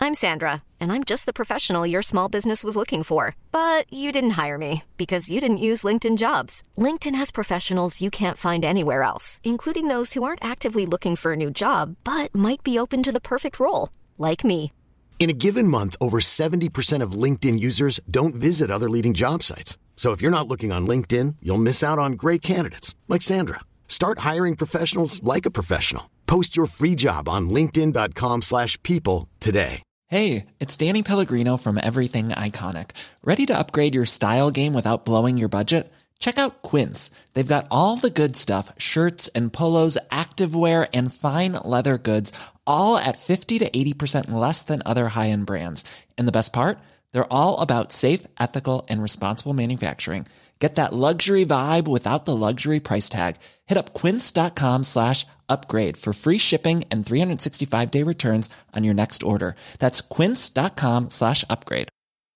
I'm Sandra, and I'm just the professional your small business was looking for. But you didn't hire me because you didn't use LinkedIn Jobs. LinkedIn has professionals you can't find anywhere else, including those who aren't actively looking for a new job, but might be open to the perfect role, like me. In a given month, over 70% of LinkedIn users don't visit other leading job sites. So if you're not looking on LinkedIn, you'll miss out on great candidates like Sandra. Start hiring professionals like a professional. Post your free job on linkedin.com/people today. Hey, it's Danny Pellegrino from Everything Iconic. Ready to upgrade your style game without blowing your budget? Check out Quince. They've got all the good stuff, shirts and polos, activewear, and fine leather goods, all at 50 to 80% less than other high-end brands. And the best part? They're all about safe, ethical, and responsible manufacturing. Get that luxury vibe without the luxury price tag. Hit up quince.com/upgrade for free shipping and 365-day returns on your next order. That's quince.com/upgrade.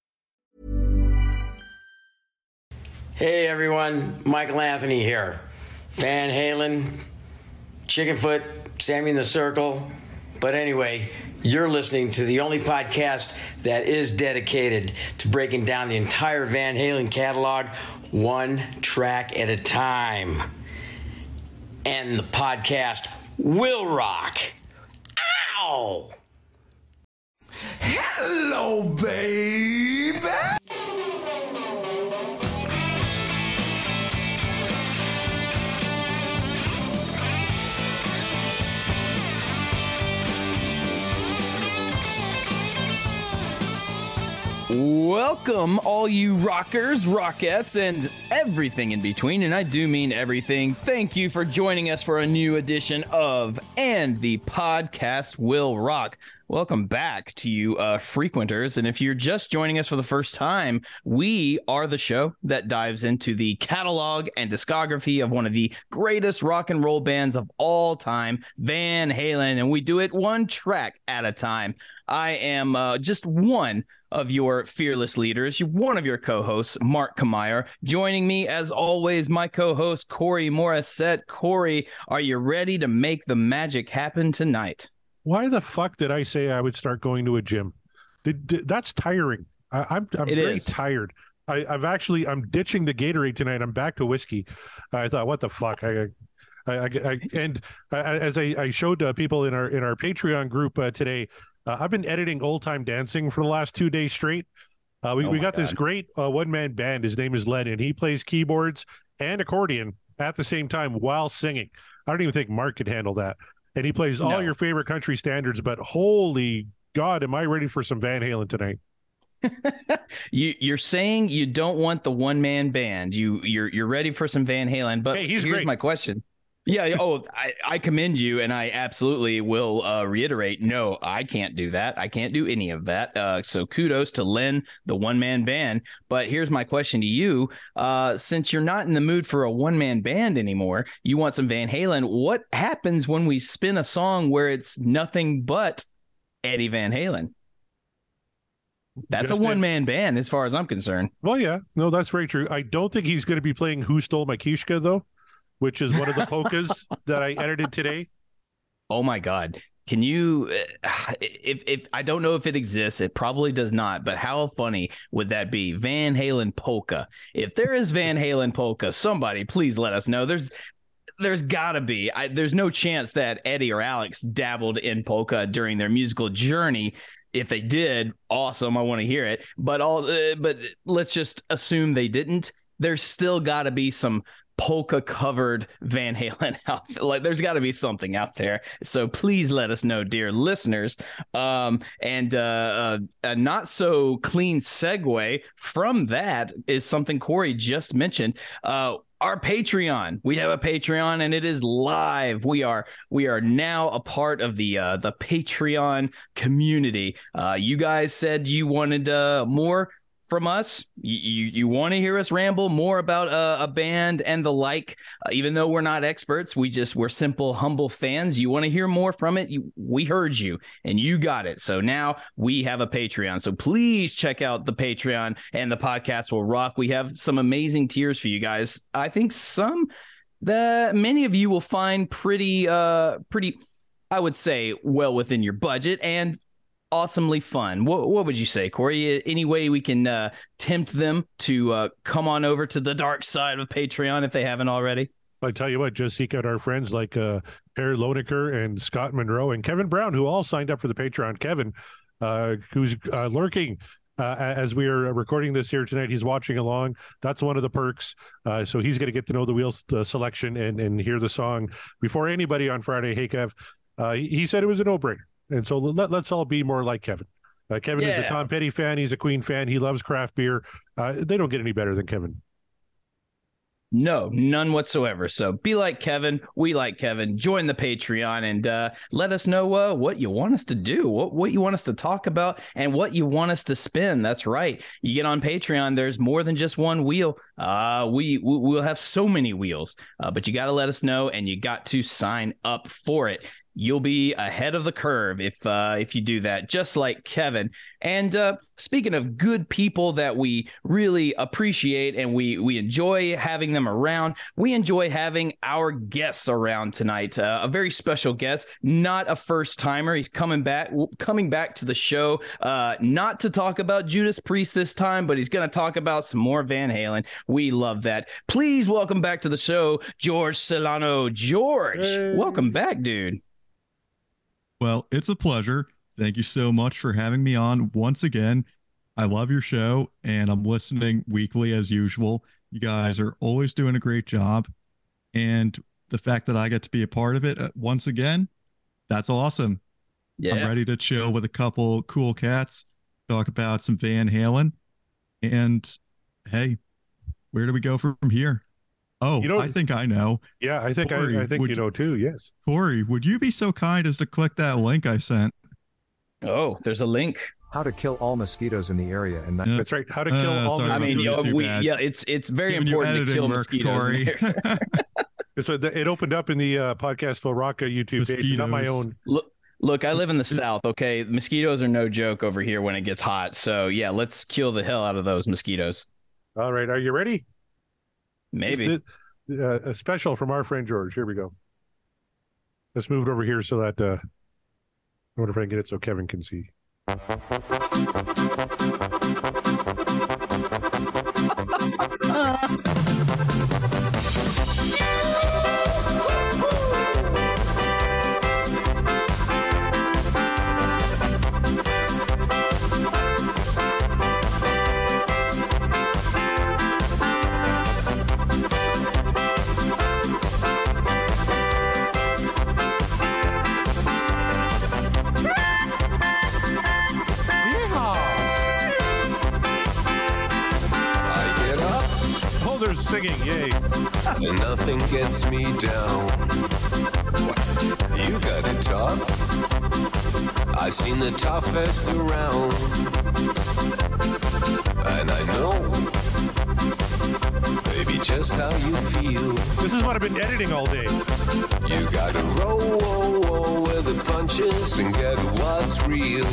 Hey everyone, Michael Anthony here. Van Halen, Chickenfoot, Sammy in the Circle. But anyway, you're listening to the only podcast that is dedicated to breaking down the entire Van Halen catalog one track at a time. And the podcast will rock. Ow! Hello, baby! Welcome, all you rockers, rockettes, and everything in between, and I do mean everything. Thank you for joining us for a new edition of And the Podcast Will Rock. Welcome back to you frequenters, and if you're just joining us for the first time, we are the show that dives into the catalog and discography of one of the greatest rock and roll bands of all time, Van Halen, and we do it one track at a time. I am just one of your fearless leaders, one of your co-hosts, Mark Kamier. Joining me, as always, my co-host, Corey Morissette. Corey, are you ready to make the magic happen tonight? Why the fuck did I say I would start going to a gym? That's tiring. I'm very tired. I'm ditching the Gatorade tonight. I'm back to whiskey. I thought, what the fuck? As I showed people in our Patreon group today, I've been editing Old Time Dancing for the last 2 days straight. We got this great one-man band. His name is Len, and he plays keyboards and accordion at the same time while singing. I don't even think Mark could handle that. And he plays all your favorite country standards, but holy God, am I ready for some Van Halen tonight? You're saying you don't want the one-man band. You're ready for some Van Halen, but hey, here's great. My question. Yeah. Oh, I commend you, and I absolutely will reiterate. No, I can't do that. I can't do any of that. So kudos to Len, the one-man band. But here's my question to you. Since you're not in the mood for a one-man band anymore, you want some Van Halen. What happens when we spin a song where it's nothing but Eddie Van Halen? That's just a one-man band as far as I'm concerned. Well, yeah. No, that's very true. I don't think he's going to be playing Who Stole My Kishka, though, which is one of the polkas that I edited today. Oh my God. Can you, if I don't know if it exists, it probably does not, but how funny would that be? Van Halen polka. If there is Van Halen polka, somebody please let us know. There's gotta be, there's no chance that Eddie or Alex dabbled in polka during their musical journey. If they did, awesome. I want to hear it, but let's just assume they didn't. There's still gotta be some polka covered Van Halen out there. Like there's got to be something out there, so please let us know, dear listeners. A not so clean segue from that is something Corey just mentioned. Our Patreon. We have a Patreon and it is live. We are now a part of the Patreon community. You guys said you wanted more from us. You want to hear us ramble more about a band and the like, even though we're not experts. We're simple, humble fans. You want to hear more from it? We heard you and you got it. So now we have a Patreon. So please check out the Patreon, and the podcast will rock. We have some amazing tiers for you guys. I think many of you will find pretty, I would say, well within your budget, and awesomely fun. What would you say, Corey? Any way we can tempt them to come on over to the dark side of Patreon if they haven't already? I tell you what, just seek out our friends like Per Loneker and Scott Monroe and Kevin Brown, who all signed up for the Patreon. Kevin, who's lurking as we are recording this here tonight. He's watching along. That's one of the perks. So he's going to get to know the wheels selection and hear the song before anybody on Friday. Hey, Kev, he said it was a no-brainer. And so let's all be more like Kevin. Kevin is a Tom Petty fan. He's a Queen fan. He loves craft beer. They don't get any better than Kevin. No, none whatsoever. So be like Kevin. We like Kevin. Join the Patreon and let us know what you want us to do, what you want us to talk about, and what you want us to spin. That's right. You get on Patreon, there's more than just one wheel. We'll have so many wheels, but you got to let us know, and you got to sign up for it. You'll be ahead of the curve if you do that, just like Kevin. And speaking of good people that we really appreciate and we enjoy having them around, we enjoy having our guests around tonight. A very special guest, not a first timer. He's coming back to the show, not to talk about Judas Priest this time, but he's going to talk about some more Van Halen. We love that. Please welcome back to the show, George Solano. George, welcome back, dude. Well, it's a pleasure. Thank you so much for having me on once again. I love your show, and I'm listening weekly as usual. You guys are always doing a great job, and the fact that I get to be a part of it once again, that's awesome. Yeah. I'm ready to chill with a couple cool cats, talk about some Van Halen, and hey, where do we go from here? Oh, I think I know. Yeah, I think Corey, I think you know too. Yes, Corey, would you be so kind as to click that link I sent? Oh, there's a link. How to kill all mosquitoes in the area, and that's right. How to kill all mosquitoes. I mean, it's very important to kill mosquitoes. Corey. So it opened up in the Podcast Phil Rocca YouTube page, not my own. Look, I live in the South. Okay, mosquitoes are no joke over here when it gets hot. So yeah, let's kill the hell out of those mosquitoes. All right, are you ready? Maybe. A special from our friend George. Here we go. Let's move it over here so that I wonder if I can get it so Kevin can see. Singing, yay. Nothing gets me down. You got it tough. I've seen the toughest around. And I know, baby, just how you feel. This is what I've been editing all day. You gotta roll with the punches and get what's real.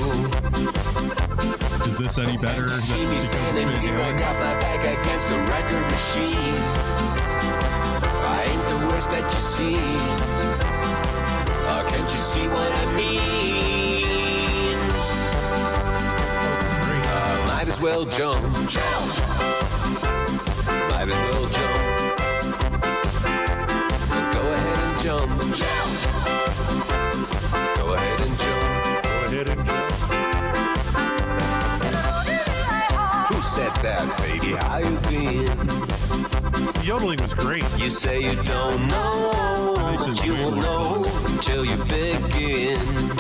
Is this any better? See me standing here, I got my back against the record machine. I ain't the worst that you see. Can't you see what I mean? Might as well jump. Might as well jump. Go ahead and jump. Go ahead and jump. Go ahead and jump. Said that, baby, how you been? The yodeling was great. You say you don't know, but you will know until you begin.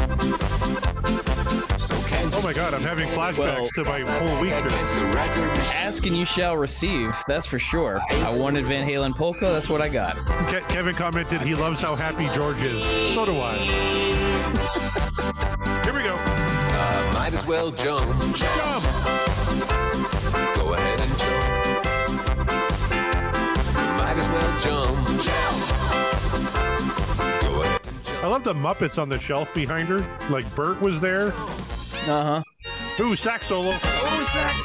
So Oh my God, I'm having flashbacks to my whole week here. Ask and you shall receive. That's for sure. I wanted Van Halen polka. That's what I got. Kevin commented he loves how happy George is. So do I. Here we go. Might as well jump. Jump. Go ahead and jump. Might as well jump. Go ahead and jump. I love the Muppets on the shelf behind her. Like Bert was there. Uh-huh. Ooh, sax solo. Oh, sax.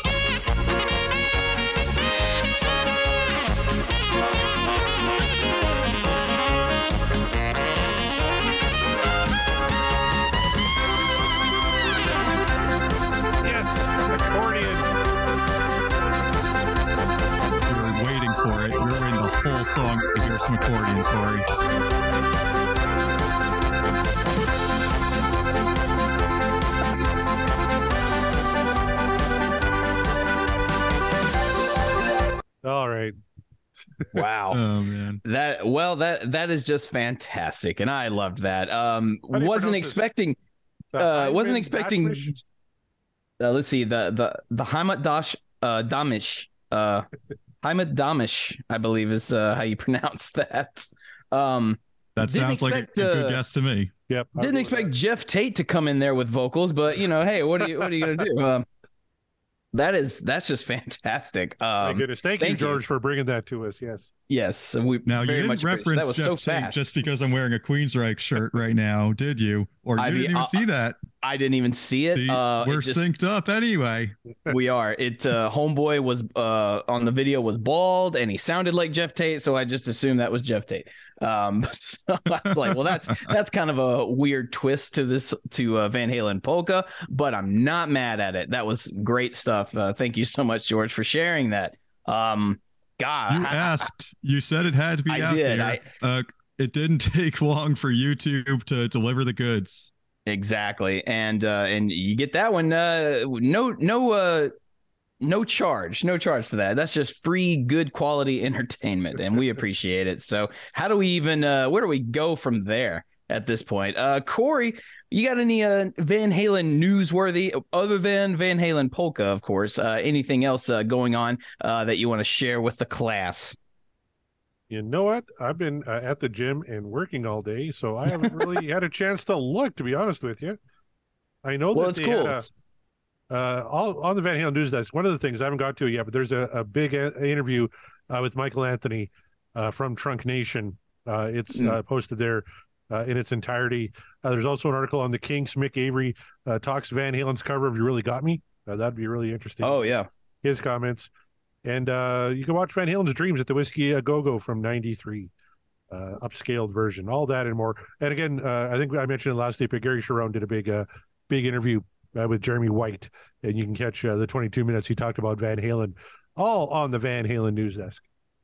accordion, Corey. All right. Wow. Oh man. That is just fantastic, and I loved that. Wasn't expecting. Wasn't expecting. Let's see the Heimat Damisch. Heimat Damisch, I believe is how you pronounce that. That sounds like a good guess to me. Yep. Didn't expect Jeff Tate to come in there with vocals, but hey, what are you gonna do? That's just fantastic. My goodness. Thank you, George, for bringing that to us. Yes. Yes. We now, you very didn't much reference that was Jeff so Tate fast. just because I'm wearing a Queensryche shirt right now, did you? Or you didn't even see that? I didn't even see it. See, we're synced up anyway. We are. Homeboy was on the video was bald and he sounded like Jeff Tate, so I just assumed that was Jeff Tate. So I was like, well, that's kind of a weird twist to Van Halen Polka, but I'm not mad at it. That was great stuff. Thank you so much, George, for sharing that. God, you said it had to be out there. It didn't take long for YouTube to deliver the goods. Exactly. And you get that one. No charge for that. That's just free, good quality entertainment, and we appreciate it. So how do we even where do we go from there at this point? Corey, you got any Van Halen newsworthy other than Van Halen Polka, of course? Anything else going on that you want to share with the class? You know what? I've been at the gym and working all day, so I haven't really had a chance to look, to be honest with you. I know that they had on the Van Halen News Desk, one of the things I haven't got to yet, but there's a big interview with Michael Anthony from Trunk Nation. It's posted there in its entirety. There's also an article on the Kinks. Mick Avery talks Van Halen's cover of You Really Got Me. That'd be really interesting. Oh, yeah. His comments. And you can watch Van Halen's Dreams at the Whiskey A Go-Go from 93. Upscaled version. All that and more. And again, I think I mentioned it last week, but Gary Cherone did a big interview with Jeremy White. And you can catch the 22 minutes he talked about Van Halen, all on the Van Halen News Desk.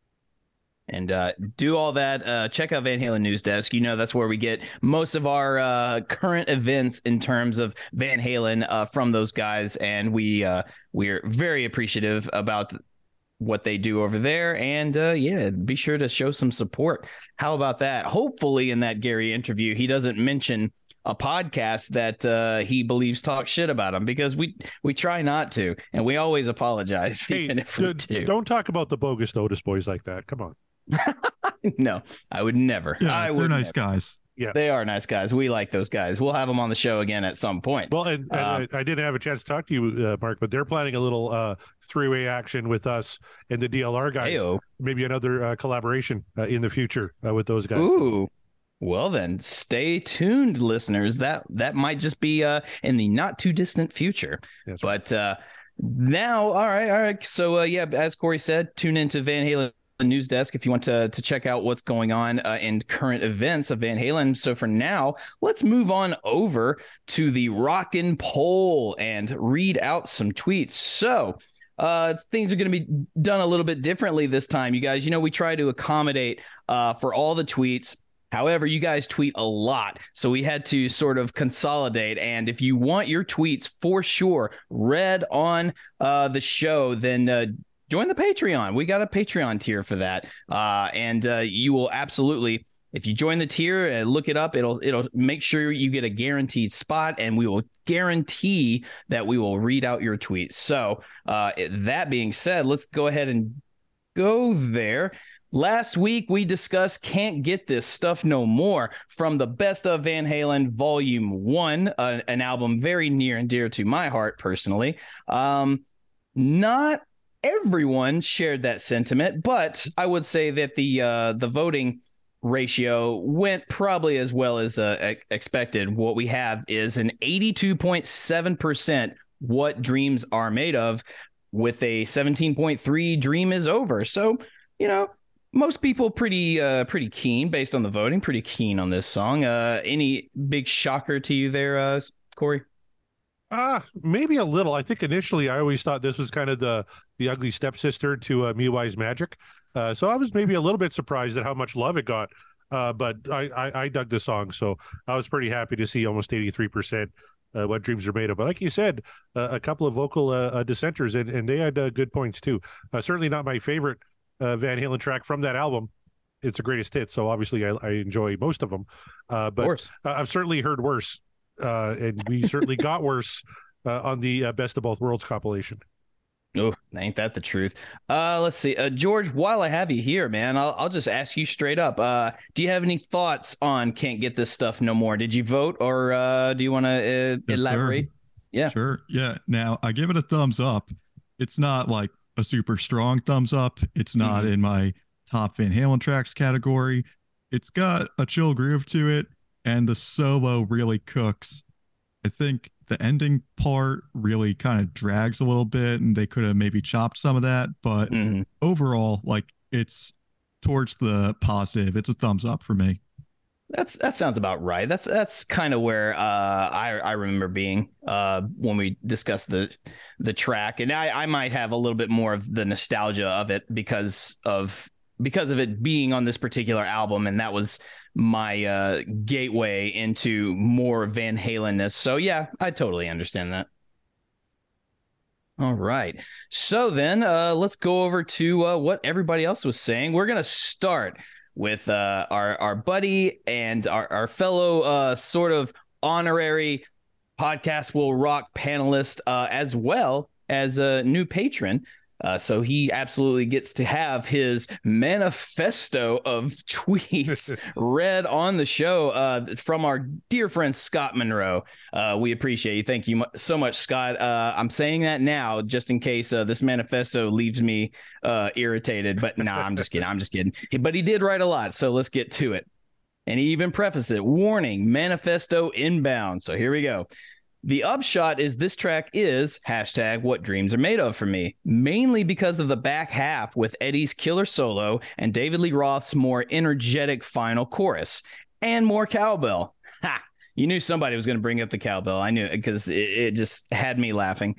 And do all that. Check out Van Halen News Desk. That's where we get most of our current events in terms of Van Halen from those guys. And we're very appreciative about what they do over there. And be sure to show some support. How about that? Hopefully in that Gary interview, he doesn't mention a podcast that he believes talks shit about him, because we try not to, and we always apologize. Hey, even if we do. Don't talk about the bogus Otis boys like that. Come on. No, I would never. Yeah, they're nice guys. Yeah, they are nice guys. We like those guys. We'll have them on the show again at some point. Well, and I didn't have a chance to talk to you, Mark, but they're planning a little three-way action with us and the DLR guys. Hey-o. Maybe another collaboration in the future with those guys. Ooh. Well, then stay tuned, listeners. That might just be in the not too distant future. That's but now, all right. So, as Corey said, tune into Van Halen News Desk if you want to check out what's going on in current events of Van Halen. So for now, let's move on over to the Rockin' Poll and read out some tweets. So things are going to be done a little bit differently this time, you guys. We try to accommodate for all the tweets. However, you guys tweet a lot, so we had to sort of consolidate. And if you want your tweets for sure read on the show, then join the Patreon. We got a Patreon tier for that. And you will absolutely, if you join the tier and look it up, it'll make sure you get a guaranteed spot, and we will guarantee that we will read out your tweets. So that being said, let's go ahead and go there. Last week, we discussed Can't Get This Stuff No More from the Best of Van Halen Volume 1, an album very near and dear to my heart personally. Not everyone shared that sentiment, but I would say that the voting ratio went probably as well as expected. What we have is an 82.7% What Dreams Are Made Of, with a 17.3 Dream Is Over. So, most people pretty keen based on the voting, pretty keen on this song. Any big shocker to you there, Corey? Maybe a little. I think initially I always thought this was kind of the ugly stepsister to Me Wise Magic. So I was maybe a little bit surprised at how much love it got. But I dug the song, so I was pretty happy to see almost 83% What Dreams Are Made Of. But like you said, a couple of vocal dissenters, and they had good points too. Certainly not my favorite Van Halen track from that album. It's a greatest hit, so obviously I enjoy most of them. But I've certainly heard worse, and we certainly got worse on the Best of Both Worlds compilation. Oh, ain't that the truth? Let's see. George, while I have you here, man, I'll just ask you straight up. Do you have any thoughts on Can't Get This Stuff No More? Did you vote, or do you want to elaborate? Sir. Yeah. Sure. Yeah. Now, I give it a thumbs up. It's not like a super strong thumbs up. It's not in my top Van Halen tracks category. It's got a chill groove to it, and the solo really cooks. I think the ending part really kind of drags a little bit, and they could have maybe chopped some of that. But overall, like, it's towards the positive. It's a thumbs up for me. That sounds about right. That's kind of where I remember being when we discussed the track, and I might have a little bit more of the nostalgia of it because of it being on this particular album, and that was my gateway into more Van Halen-ness. So yeah, I totally understand that. All right. So then let's go over to what everybody else was saying. We're going to start with our buddy and our fellow sort of honorary Podcast Will Rock panelist, as well as a new patron. So he absolutely gets to have his manifesto of tweets read on the show from our dear friend Scott Monroe. We appreciate you. Thank you so much, Scott. I'm saying that now just in case this manifesto leaves me irritated. But nah, I'm just kidding. But he did write a lot, so let's get to it. And he even prefaced it, warning, manifesto inbound. So here we go. The upshot is this track is #What Dreams Are Made Of for me, mainly because of the back half with Eddie's killer solo and David Lee Roth's more energetic final chorus and more cowbell. Ha! You knew somebody was going to bring up the cowbell. I knew it because it just had me laughing.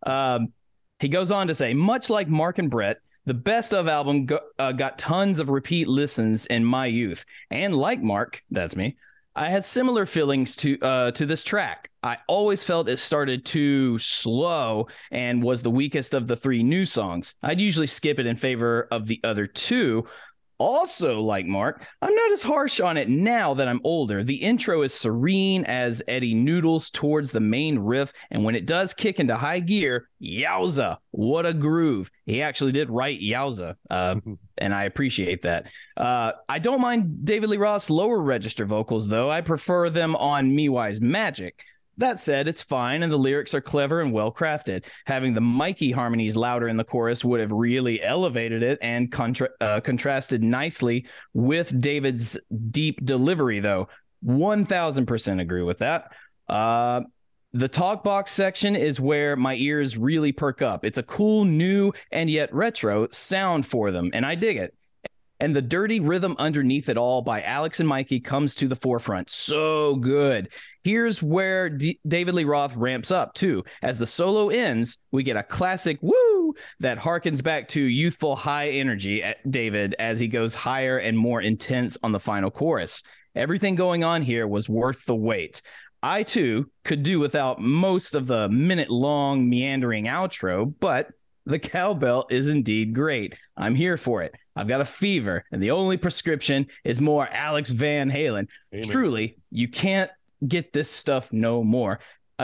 He goes on to say, much like Mark and Brett, the Best Of album got tons of repeat listens in my youth. And like Mark, that's me, I had similar feelings to this track. I always felt it started too slow and was the weakest of the three new songs. I'd usually skip it in favor of the other two. Also, like Mark, I'm not as harsh on it now that I'm older. The intro is serene as Eddie noodles towards the main riff, and when it does kick into high gear, yowza, what a groove. He actually did write yowza, and I appreciate that. I don't mind David Lee Roth's lower register vocals, though. I prefer them on Me Wise Magic. That said, it's fine, and the lyrics are clever and well-crafted. Having the Mikey harmonies louder in the chorus would have really elevated it and contrasted nicely with David's deep delivery, though. 1,000% agree with that. The talk box section is where my ears really perk up. It's a cool, new, and yet retro sound for them, and I dig it. And the dirty rhythm underneath it all by Alex and Mikey comes to the forefront. So good. Here's where David Lee Roth ramps up, too. As the solo ends, we get a classic woo that harkens back to youthful high energy at David as he goes higher and more intense on the final chorus. Everything going on here was worth the wait. I, too, could do without most of the minute-long meandering outro, but the cowbell is indeed great. I'm here for it. I've got a fever, and the only prescription is more Alex Van Halen. Amen. Truly, you can't get this stuff no more.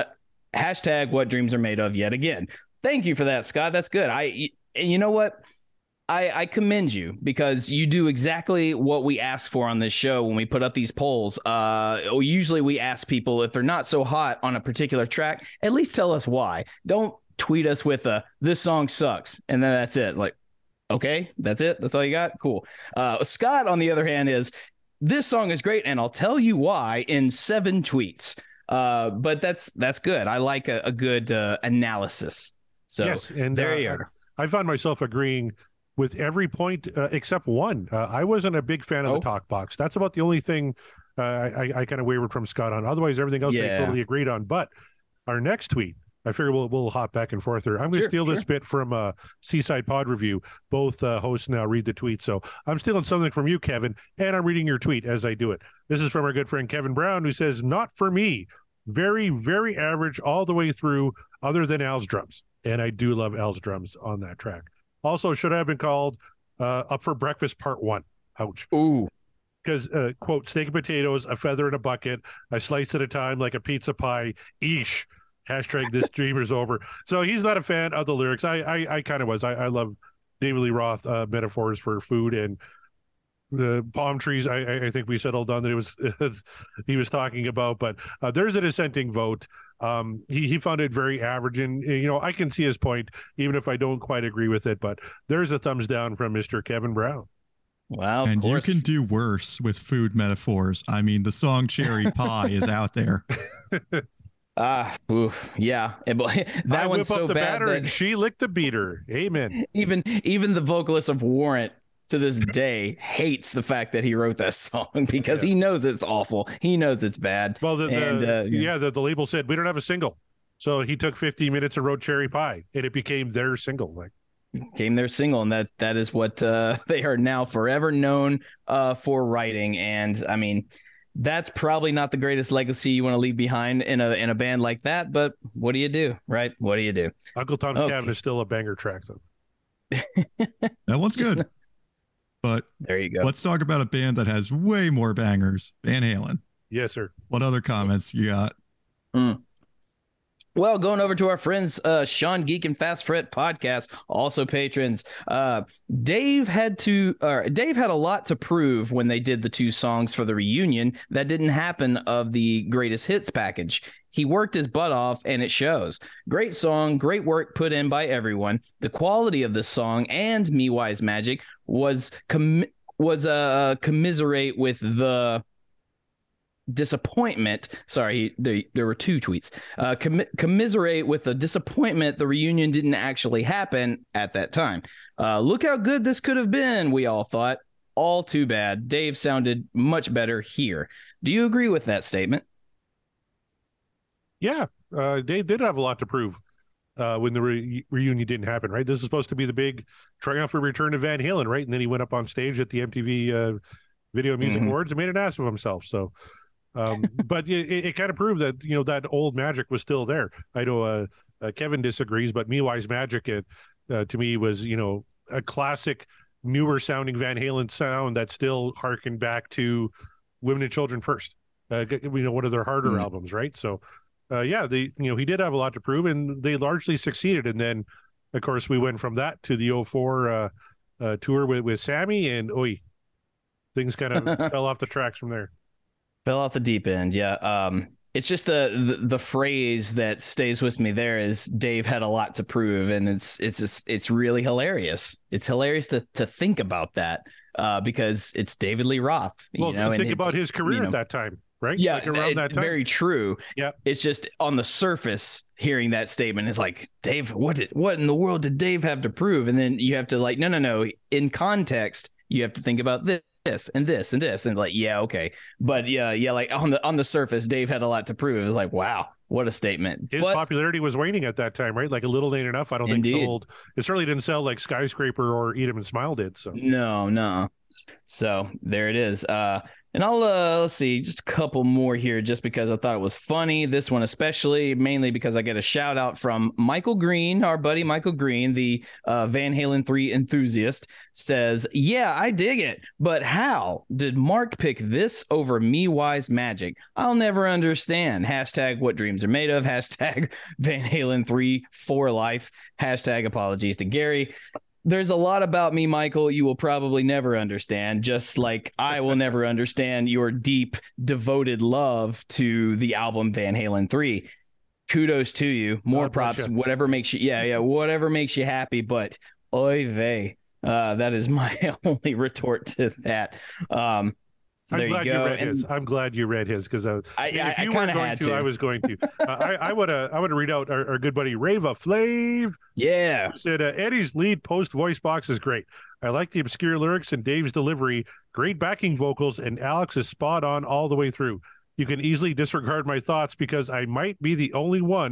What Dreams Are Made Of yet again. Thank you for that, Scott. That's good. And you know what? I commend you because you do exactly what we ask for on this show when we put up these polls. Usually we ask people if they're not so hot on a particular track, at least tell us why. Don't tweet us with this song sucks, and then that's it. Like, okay, that's it. That's all you got. Cool. Scott, on the other hand, is this song is great, and I'll tell you why in 7 tweets. But that's good. I like a good analysis. So yes, and there you are. I found myself agreeing with every point except one. I wasn't a big fan of the talk box. That's about the only thing I kind of wavered from Scott on. Otherwise, everything else I totally agreed on. But our next tweet I figure we'll hop back and forth there. I'm going to steal this bit from Seaside Pod Review. Both hosts now read the tweet. So I'm stealing something from you, Kevin, and I'm reading your tweet as I do it. This is from our good friend Kevin Brown, who says, "Not for me. Very, very average all the way through, other than Al's drums." And I do love Al's drums on that track. Also, should have been called Up for Breakfast Part 1. Ouch. Ooh. Because, quote, steak and potatoes, a feather in a bucket, a slice at a time like a pizza pie. Eesh. Hashtag this dreamer's over. So he's not a fan of the lyrics. I kind of was. I love David Lee Roth metaphors for food and the palm trees. I think we settled on that it was he was talking about. But there's a dissenting vote. He found it very average, and I can see his point, even if I don't quite agree with it. But there's a thumbs down from Mr. Kevin Brown. Wow, and you can do worse with food metaphors. I mean, the song "Cherry Pie" is out there. Yeah. That one's so bad that and she licked the beater. Amen. Even the vocalist of Warrant to this day hates the fact that he wrote that song because he knows it's awful. He knows it's bad. Well, the label said we don't have a single, so he took 15 minutes and wrote "Cherry Pie," and it became their single. And that is what they are now forever known for writing. And I mean, that's probably not the greatest legacy you want to leave behind in a band like that, but what do you do, right? What do you do? Uncle Tom's Cabin is still a banger track, though. That one's good. But there you go. Let's talk about a band that has way more bangers, Van Halen. Yes, sir. What other comments you got? Well, going over to our friends, Sean Geek and Fast Fret podcast, also patrons. Dave had a lot to prove when they did the 2 songs for the reunion that didn't happen of the greatest hits package. He worked his butt off, and it shows. Great song, great work put in by everyone. The quality of this song and Me Wise Magic was commiserate with the disappointment. Sorry, there were 2 tweets. Commiserate with the disappointment the reunion didn't actually happen at that time. Look how good this could have been, we all thought. All too bad. Dave sounded much better here. Do you agree with that statement? Yeah, Dave did have a lot to prove when the reunion didn't happen, right? This is supposed to be the big triumphant return of Van Halen, right? And then he went up on stage at the MTV Video Music Awards and made an ass of himself. So, but it kind of proved that, that old magic was still there. I know Kevin disagrees, but Me Wise Magic, to me, was, a classic, newer sounding Van Halen sound that still harkened back to Women and Children First. One of their harder albums, right? So, he did have a lot to prove, and they largely succeeded. And then, of course, we went from that to the 2004 tour with Sammy, and things kind of fell off the tracks from there. Fell off the deep end, yeah. It's just the phrase that stays with me there is Dave had a lot to prove, and it's really hilarious. It's hilarious to think about that because it's David Lee Roth. Think about his career at that time. Right? Yeah, around that time. Very true. Yeah. It's just on the surface, hearing that statement is like, Dave, what in the world did Dave have to prove? And then you have to no. In context, you have to think about this and this and this, and okay. But like on the surface, Dave had a lot to prove. It was like, wow, what a statement. His popularity was waning at that time, right? Like A Little Ain't Enough, I don't think sold. It certainly didn't sell like Skyscraper or Eat 'Em and Smile did. So no. So there it is. And I'll let's see, just a couple more here, just because I thought it was funny. This one especially, mainly because I get a shout out from Michael Green, our buddy Michael Green, the Van Halen 3 enthusiast, says, "Yeah, I dig it, but how did Mark pick this over Me Wise Magic? I'll never understand. Hashtag what dreams are made of. Hashtag Van Halen 3 for life. Hashtag apologies to Gary." There's a lot about me, Michael, you will probably never understand, just like I will never understand your deep, devoted love to the album Van Halen 3. Kudos to you. More props, whatever makes you, whatever makes you happy. But oy vey, that is my only retort to that. So I'm glad you read his. I'm glad you read his because if you weren't going to, I was going to. I want to read out our good buddy Rava Flav. Yeah, who said Eddie's lead post voice box is great. I like the obscure lyrics and Dave's delivery. Great backing vocals, and Alex is spot on all the way through. You can easily disregard my thoughts because I might be the only one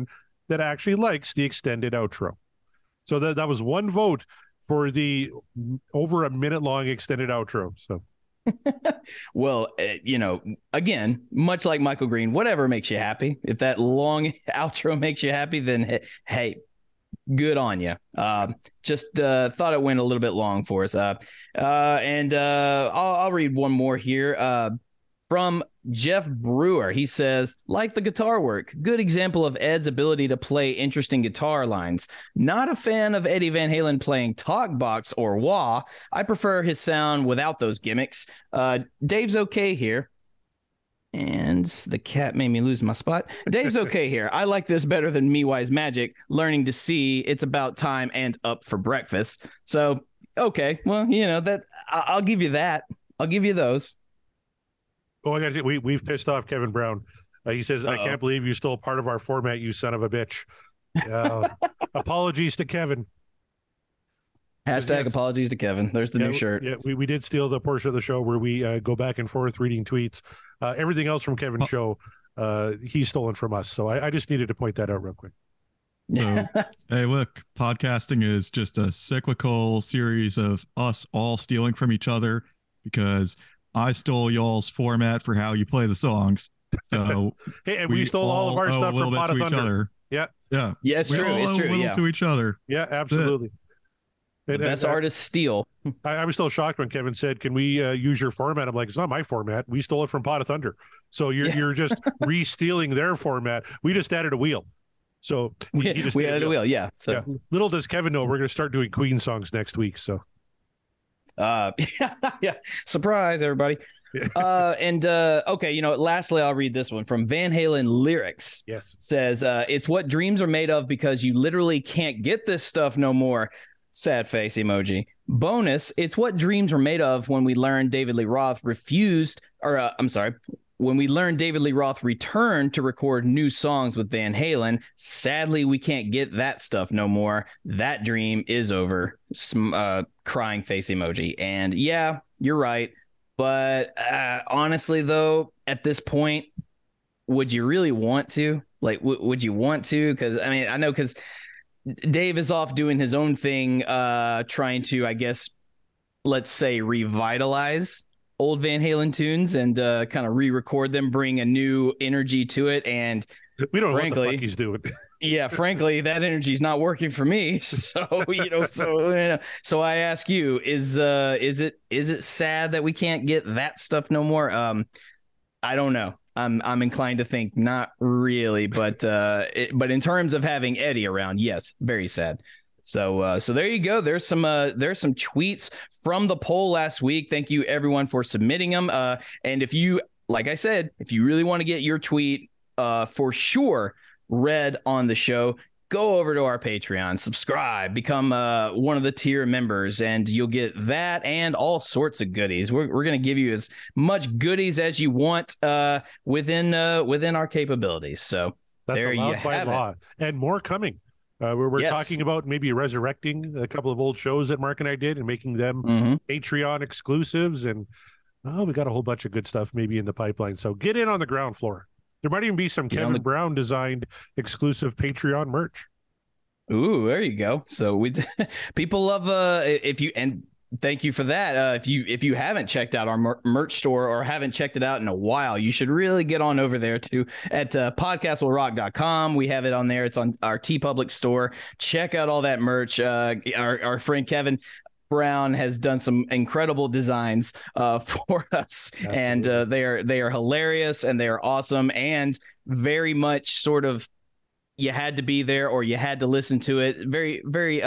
that actually likes the extended outro. So that was one vote for the over a minute long extended outro. So, well, again, much like Michael Green, whatever makes you happy. If that long outro makes you happy, then hey, good on you. Just thought it went a little bit long for us. And I'll read one more here. From Jeff Brewer, he says, like the guitar work, good example of Ed's ability to play interesting guitar lines. Not a fan of Eddie Van Halen playing talk box or wah. I prefer his sound without those gimmicks. Dave's okay here. And the cat made me lose my spot. Dave's okay here. I like this better than Me Wise Magic, learning to see It's About Time and Up for Breakfast. So, okay, well, that I'll give you that. I'll give you those. Oh, we've pissed off Kevin Brown. He says, I can't believe you stole part of our format, you son of a bitch. Apologies to Kevin. Hashtag apologies to Kevin. There's the new shirt. Yeah, we did steal the portion of the show where we go back and forth reading tweets. Everything else from Kevin's show, he's stolen from us. So I just needed to point that out real quick. So, hey, look, podcasting is just a cyclical series of us all stealing from each other because I stole y'all's format for how you play the songs. So hey, and we stole all of our stuff from Pot of Thunder. Yeah. Yeah. Yeah, it's true. It's true. Yeah. To each other. Yeah, absolutely. The best artists steal. I was still shocked when Kevin said, can we use your format? I'm like, it's not my format. We stole it from Pot of Thunder. So you're just re-stealing their format. We just added a wheel. So we added a wheel. Yeah. So yeah. Little does Kevin know we're going to start doing Queen songs next week. So yeah, surprise everybody. Okay, lastly, I'll read this one from Van Halen Lyrics. Yes, says it's what dreams are made of because you literally can't get this stuff no more. Sad face emoji. Bonus, it's what dreams were made of when we learned David Lee Roth when we learned David Lee Roth returned to record new songs with Van Halen. Sadly, we can't get that stuff no more. That dream is over. Crying face emoji. And yeah, you're right. But honestly, though, at this point, would you really want to? Like, would you want to? Because, I know because Dave is off doing his own thing, trying to, I guess, let's say, revitalize old Van Halen tunes and kind of re-record them, bring a new energy to it. And we don't know what the fuck he's doing. Yeah, frankly, that energy is not working for me. So, so I ask you, is it sad that we can't get that stuff no more? I don't know. I'm inclined to think not really, but in terms of having Eddie around, yes, very sad. So there you go. There's some tweets from the poll last week. Thank you everyone for submitting them. And if you, like I said, if you really want to get your tweet for sure read on the show, go over to our Patreon, subscribe, become one of the tier members, and you'll get that and all sorts of goodies. We're going to give you as much goodies as you want within our capabilities. So that's there allowed you by have law, and more coming. We're Yes. talking about maybe resurrecting a couple of old shows that Mark and I did and making them Patreon exclusives. And we got a whole bunch of good stuff maybe in the pipeline. So get in on the ground floor. There might even be some Kevin Brown designed exclusive Patreon merch. Ooh, there you go. So people love and thank you for that. If you haven't checked out our merch store or haven't checked it out in a while, you should really get on over there at podcastwillrock.com. We have it on there. It's on our TeePublic store. Check out all that merch. Our friend Kevin Brown has done some incredible designs for us. Absolutely. And they are hilarious and they are awesome and very much sort of you had to be there or you had to listen to it. Very, very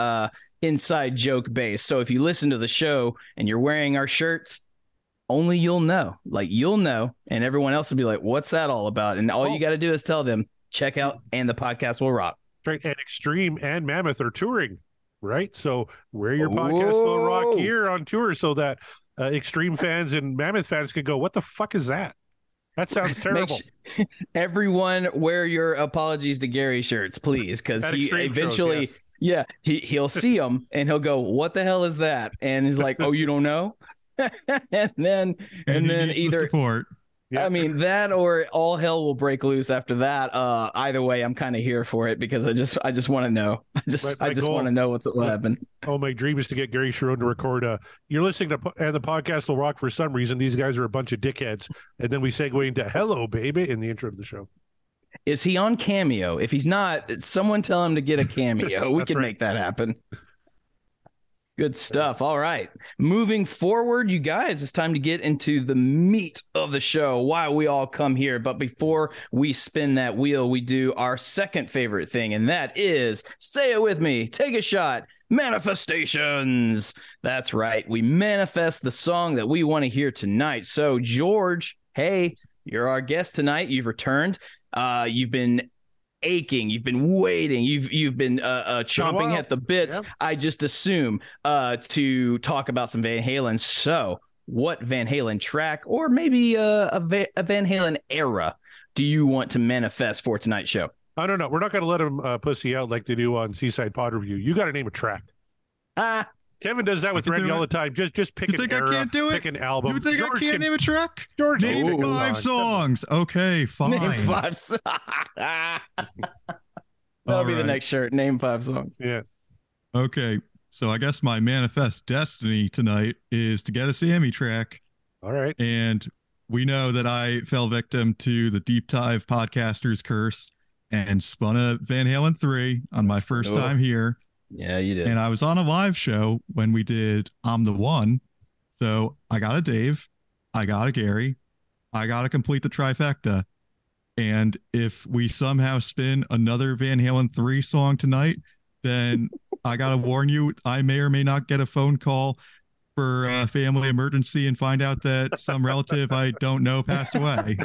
inside joke based. So if you listen to the show and you're wearing our shirts, only you'll know. Like you'll know, and everyone else will be like, "What's that all about?" And all you got to do is tell them, "Check out and the podcast will rock." Right, and Extreme and Mammoth are touring, right? So wear your podcast will rock gear on tour so that Extreme fans and Mammoth fans could go, "What the fuck is that? That sounds terrible." Everyone wear your Apologies to Gary shirts, please, because he eventually, shows, yes. he'll see them and he'll go, "What the hell is that?" And he's like, "Oh, you don't know?" and then either support. Yeah. I mean, that or all hell will break loose after that. Either way, I'm kind of here for it because I just want to know. I just want to know what happened. Oh, my dream is to get Gary Sharon to record. You're listening to and the podcast will rock. For some reason, these guys are a bunch of dickheads, and then we segue into "Hello, baby" in the intro of the show. Is he on Cameo? If he's not, someone tell him to get a cameo. We can make that happen. Good stuff. All right. Moving forward, you guys, it's time to get into the meat of the show, why we all come here. But before we spin that wheel, we do our second favorite thing, and that is, say it with me, take a shot, manifestations. That's right. We manifest the song that we want to hear tonight. So, George, hey, you're our guest tonight. You've returned. You've been aching, you've been waiting, you've been chomping at the bits. Yep. I just assume to talk about some Van Halen. So, what Van Halen track, or maybe a Van Halen era, do you want to manifest for tonight's show? I don't know. We're not going to let them pussy out like they do on Seaside Pod Review. You got to name a track. Kevin does that with Randy all the time. Just pick an era, can't do it? pick an album. You think George I can't name a track? George, name 5 songs. Okay, fine. Name 5 songs. That'll be the next shirt. Name 5 songs. Yeah. Okay, so I guess my manifest destiny tonight is to get a Sammy track. All right. And we know that I fell victim to the Deep Dive Podcasters curse and spun a Van Halen 3 on my first time here. Yeah, you did. And I was on a live show when we did I'm the One. So I got a Dave, I got a Gary, I got to complete the trifecta. And if we somehow spin another Van Halen 3 song tonight, then I got to warn you, I may or may not get a phone call for a family emergency and find out that some relative I don't know passed away.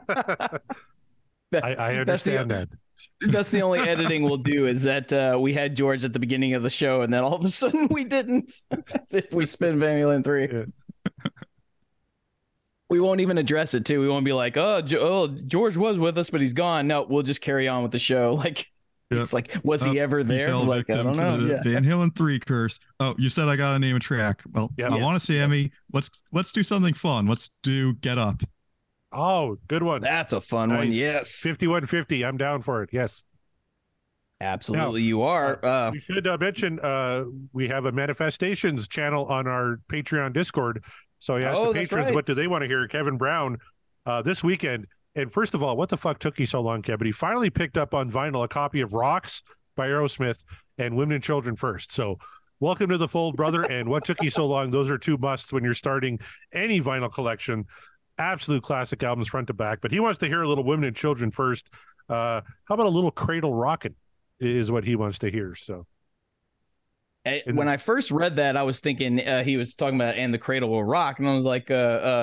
I understand that. That's the only editing we'll do, is that we had George at the beginning of the show and then all of a sudden we didn't. If we spin Van Halen 3. Yeah. We won't even address it too. We won't be like, George was with us, but he's gone. No, we'll just carry on with the show. Like, it's like, was he ever there? Like, I don't know. Yeah. Van Halen 3 curse. Oh, you said I got to name a track. Well, I want to see Sammy. Let's do something fun. Let's do Get Up. Oh, good one. That's a fun one. Yes. 5150. I'm down for it. Yes. Absolutely. Now, you are. We should mention we have a manifestations channel on our Patreon Discord. So I asked the patrons, what do they want to hear? Kevin Brown this weekend. And first of all, what the fuck took you so long, Kevin? He finally picked up on vinyl a copy of Rocks by Aerosmith and Women and Children First. So welcome to the fold, brother. And what took you so long? Those are 2 musts when you're starting any vinyl collection. Absolute classic albums front to back. But he wants to hear a little Women and Children First. How about a little Cradle Rockin' is what he wants to hear. So when I first read that, I was thinking he was talking about "And the Cradle Will Rock," and I was like,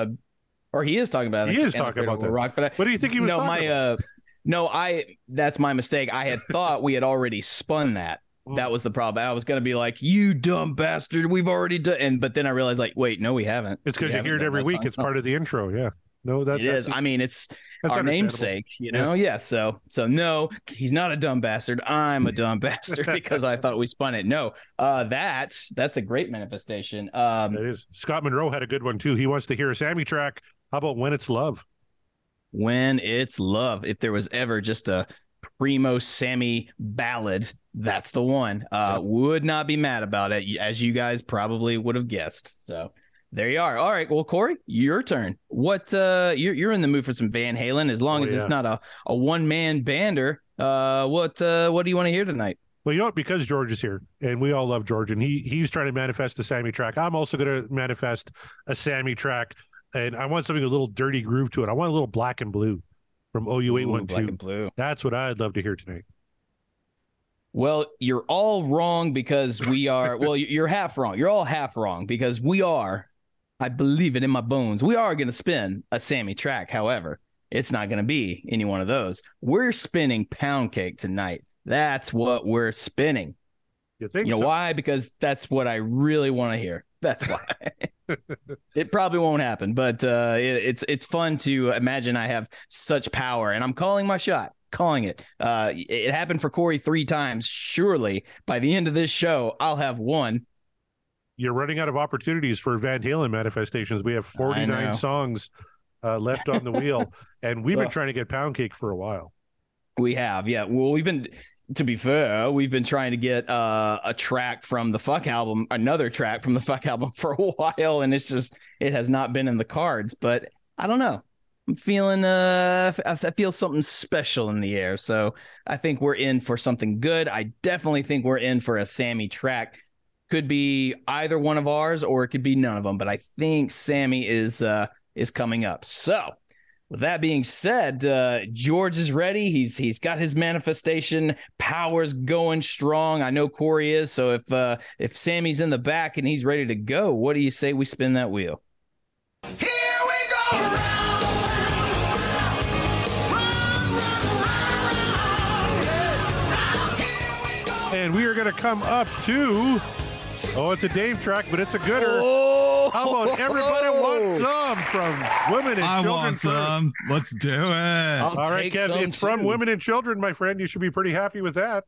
or he is talking about. He is talking about that. Rock, but what do you think he was talking about? That's my mistake. I had thought we had already spun that. That was the problem. I was going to be like, you dumb bastard, we've already done. But then I realized, like, wait, no, we haven't. It's because you hear it every week. It's part of the intro. Yeah. No, it is. I mean, it's our namesake, you know? Yeah. So no, he's not a dumb bastard. I'm a dumb bastard because I thought we spun it. No, that's a great manifestation. It is. Scott Monroe had a good one too. He wants to hear a Sammy track. How about When It's Love? When It's Love. If there was ever just a primo Sammy ballad, that's the one. Would not be mad about it, as you guys probably would have guessed. So there you are. All right, well, Corey, your turn. What you're in the mood for some Van Halen, as long as it's not a one-man bander. What do you want to hear tonight? Well, you know what? Because George is here, and we all love George, and he's trying to manifest a Sammy track. I'm also going to manifest a Sammy track, and I want something with a little dirty groove to it. I want a little Black and Blue from OU812. Black and Blue. That's what I'd love to hear tonight. Well, you're all wrong because we are. Well, you're half wrong. You're all half wrong because we are. I believe it in my bones. We are going to spin a Sammy track. However, it's not going to be any one of those. We're spinning Pound Cake tonight. That's what we're spinning. You think? You know why? Because that's what I really want to hear. That's why. It probably won't happen, but it's fun to imagine I have such power, and I'm calling my shot. Calling it. It happened for Corey 3 times. Surely by the end of this show, I'll have one. You're running out of opportunities for Van Halen manifestations. We have 49 songs left on the wheel, and we've been trying to get Pound Cake for a while. We have, yeah. Well, to be fair, we've been trying to get a track from the Fuck album, another track from the Fuck album for a while, and it has not been in the cards. But I don't know. I'm feeling I feel something special in the air, so I think we're in for something good. I definitely think we're in for a Sammy track. Could be either one of ours, or it could be none of them. But I think Sammy is coming up. So, with that being said, George is ready. He's got his manifestation powers going strong. I know Corey is. So if Sammy's in the back and he's ready to go, what do you say we spin that wheel? Here we go. And we are going to come up to, it's a Dave track, but it's a gooder. Oh, how about Everybody Wants Some from Women and I Children? Want Some. Let's do it. All right, Kev, it's from Women and Children, my friend. You should be pretty happy with that.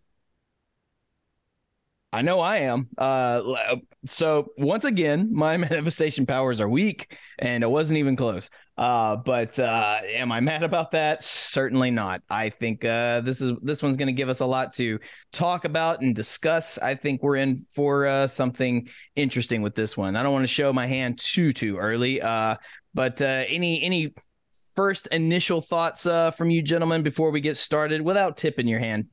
I know I am. So once again, my manifestation powers are weak, and it wasn't even close. But am I mad about that? Certainly not. I think this one's going to give us a lot to talk about and discuss. I think we're in for something interesting with this one. I don't want to show my hand too early. But any first initial thoughts from you gentlemen before we get started without tipping your hand?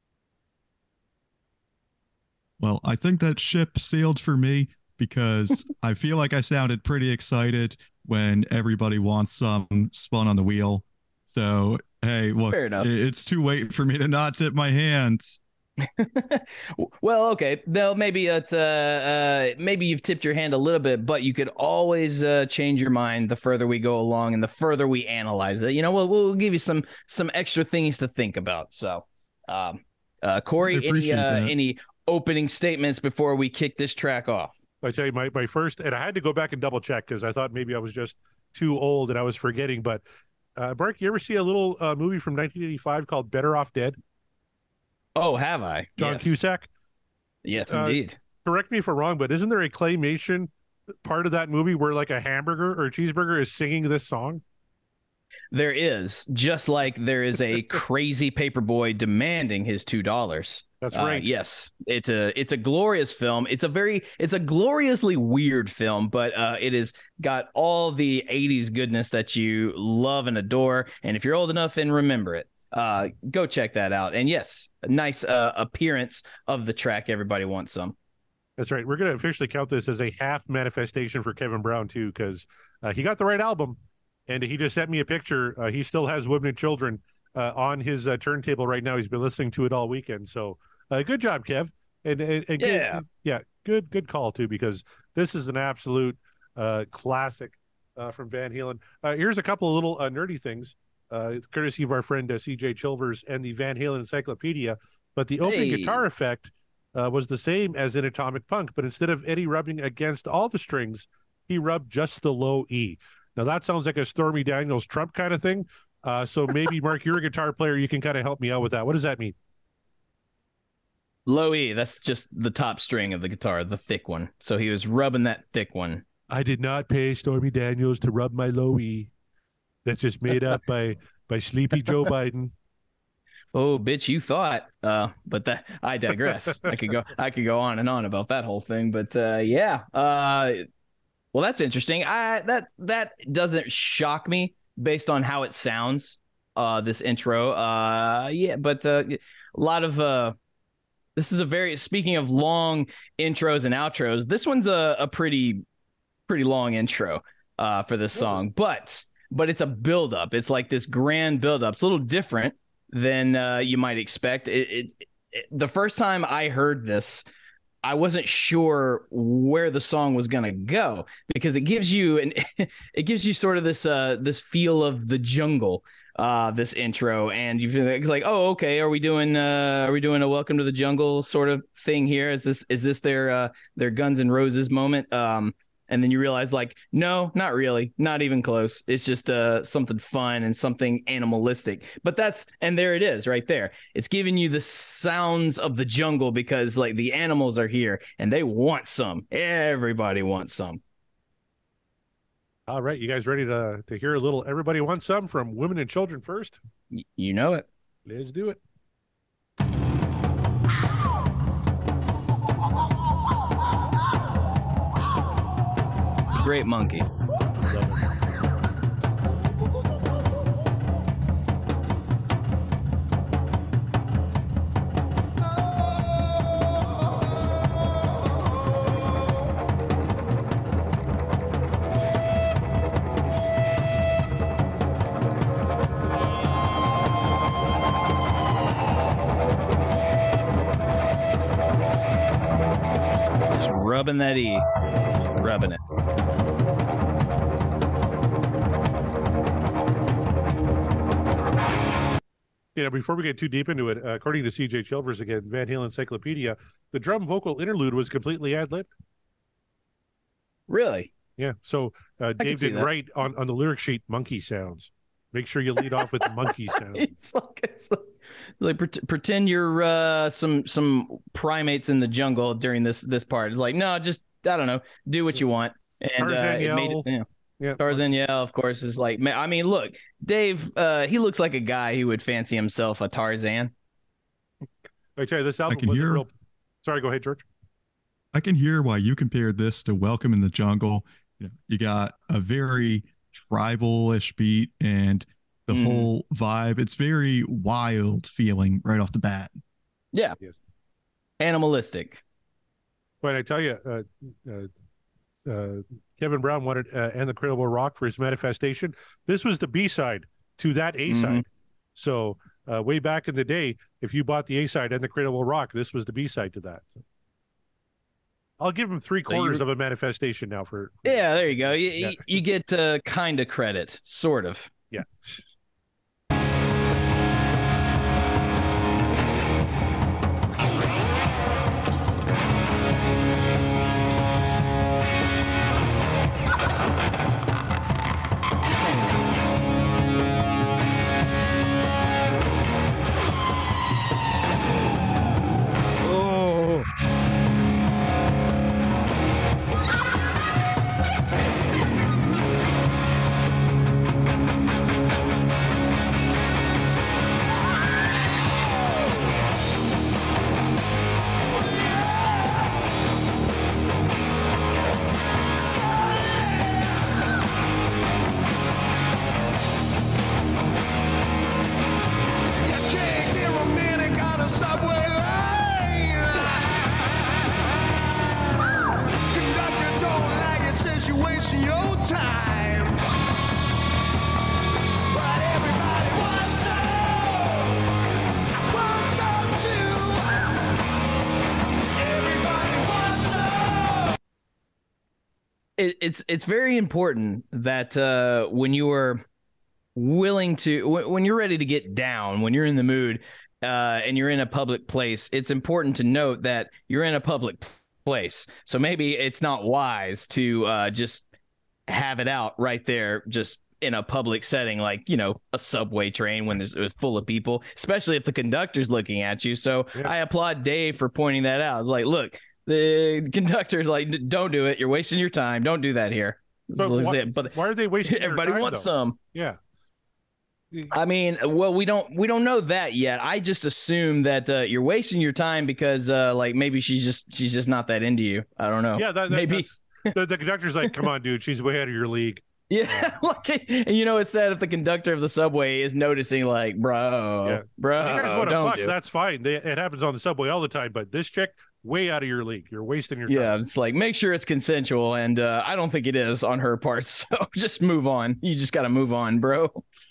Well, I think that ship sailed for me because I feel like I sounded pretty excited when Everybody Wants Some spun on the wheel. So, hey, look, it's too late for me to not tip my hands. Well, okay. Well, maybe you've tipped your hand a little bit, but you could always change your mind the further we go along and the further we analyze it. We'll give you some extra things to think about. So, Corey, any opening statements before we kick this track off? I tell you, my first, and I had to go back and double check because I thought maybe I was just too old and I was forgetting. But Mark, you ever see a little movie from 1985 called Better Off Dead? Oh, have I? John Cusack? Yes, indeed. Correct me if I'm wrong, but isn't there a claymation part of that movie where like a hamburger or a cheeseburger is singing this song? There is, just like there is a crazy paperboy demanding his $2. That's right. Yes, it's a glorious film. It's a gloriously weird film, but it has got all the 80s goodness that you love and adore. And if you're old enough and remember it, go check that out. And yes, a nice appearance of the track Everybody Wants Some. That's right. We're going to officially count this as a half manifestation for Kevin Brown too, because he got the right album. And he just sent me a picture. He still has Women and Children on his turntable right now. He's been listening to it all weekend. So good job, Kev. And good call too, because this is an absolute classic from Van Halen. Here's a couple of little nerdy things. It's courtesy of our friend CJ Chilvers and the Van Halen Encyclopedia. But the opening guitar effect was the same as in Atomic Punk, but instead of Eddie rubbing against all the strings, he rubbed just the low E. Now, that sounds like a Stormy Daniels Trump kind of thing. So maybe, Mark, you're a guitar player. You can kind of help me out with that. What does that mean? Low E, that's just the top string of the guitar, the thick one. So he was rubbing that thick one. I did not pay Stormy Daniels to rub my low E. That's just made up by Sleepy Joe Biden. Oh, bitch, you thought. But that I digress. I could go on and on about that whole thing. But well, that's interesting. That doesn't shock me based on how it sounds. This intro, but a lot of this is a very, speaking of long intros and outros, this one's a pretty long intro for this song, but it's a build up. It's like this grand build up. It's a little different than you might expect. The first time I heard this, I wasn't sure where the song was going to go, because it gives you sort of this feel of the jungle, this intro, and you feel like, oh, okay, are we doing a Welcome to the Jungle sort of thing here? Is this their Guns N' Roses moment? And then you realize, like, no, not really, not even close. It's just something fun and something animalistic. But and there it is right there. It's giving you the sounds of the jungle because, like, the animals are here and they want some. Everybody wants some. All right, you guys ready to hear a little Everybody Wants Some from Women and Children first? You know it. Let's do it. It's a great monkey. Rubbing that E. Just rubbing it. Before we get too deep into it, according to CJ Chilvers again, Van Halen Encyclopedia, the drum vocal interlude was completely ad-lib. Really? Yeah. So Dave didn't write on the lyric sheet monkey sounds. Make sure you lead off with monkey sounds. It's like pretend you're some primates in the jungle during this part. It's like, no, just, I don't know, do what you want. And Tarzan it made it, yeah. Tarzan Yell, of course, is like, I mean, look, Dave, he looks like a guy who would fancy himself a Tarzan. I tell you, this album was real. Sorry, go ahead, George. I can hear why you compared this to Welcome in the Jungle. You got a very tribal-ish beat and the whole vibe. It's very wild feeling right off the bat. Yeah. Yes. Animalistic. But I tell you, Kevin Brown wanted And the Cradle Will Rock for his manifestation. This was the B-side to that A-side. So way back in the day, if you bought the A-side and the Cradle Will Rock, this was the B-side to that. So I'll give him 3/4 of a manifestation now for yeah, there you go. You get kind of credit, sort of. Yeah. It's very important that when you are willing to, when you're ready to get down, when you're in the mood and you're in a public place, it's important to note that you're in a public place. So maybe it's not wise to just have it out right there, just in a public setting, like, a subway train when it's full of people, especially if the conductor's looking at you. So yeah. I applaud Dave for pointing that out. It's like, look, the conductor's like, don't do it. You're wasting your time. Don't do that here. But why are they wasting everybody their time, wants though? some. Yeah. I mean, well, we don't know that yet. I just assume that you're wasting your time because like maybe she's just not that into you. I don't know. Yeah, maybe the conductor's like, come on, dude, she's way out of your league. Yeah, and it's sad if the conductor of the subway is noticing, like, bro, if you guys want to fuck, that's fine. It happens on the subway all the time. But this chick, way out of your league. You're wasting your time. Yeah, it's like, make sure it's consensual, and I don't think it is on her part. So just move on. You just got to move on, bro.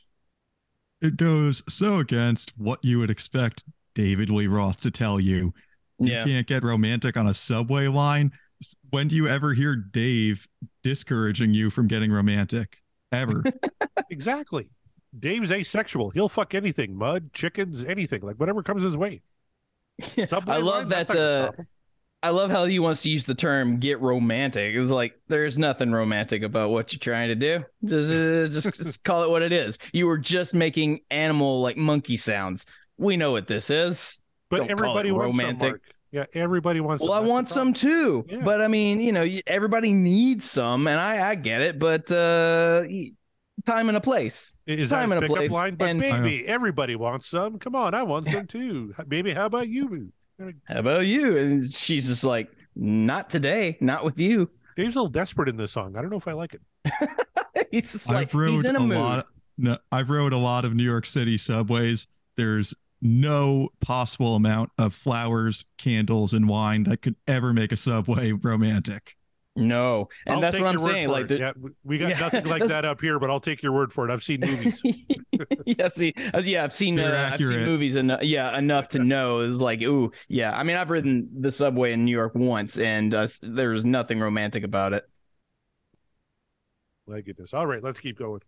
It goes so against what you would expect David Lee Roth to tell you. You can't get romantic on a subway line. When do you ever hear Dave discouraging you from getting romantic? Ever? Exactly. Dave's asexual. He'll fuck anything, mud, chickens, anything, like whatever comes his way. I love that. I love how he wants to use the term "get romantic." It's like there's nothing romantic about what you're trying to do. Just call it what it is. You were just making animal, like monkey sounds. We know what this is. But Don't everybody wants romantic. some, Mark. Yeah, everybody wants. Well, I want some too, but I mean, everybody needs some, and I get it, but time and a place. Is time that and a a place? line? But baby, everybody wants some. Come on, I want some too. Baby, how about you? How about you? And she's just like, not today, not with you. Dave's a little desperate in this song. I don't know if I like it. He's just like, he's in a mood. I've rode a lot of New York City subways. There's no possible amount of flowers, candles, and wine that could ever make a subway romantic. No, and that's what I'm saying. Like, we got nothing like that up here, but I'll take your word for it. I've seen movies. I've seen movies enough to know. It's like, ooh, yeah. I mean, I've ridden the subway in New York once, and there's nothing romantic about it. My goodness. All right, let's keep going.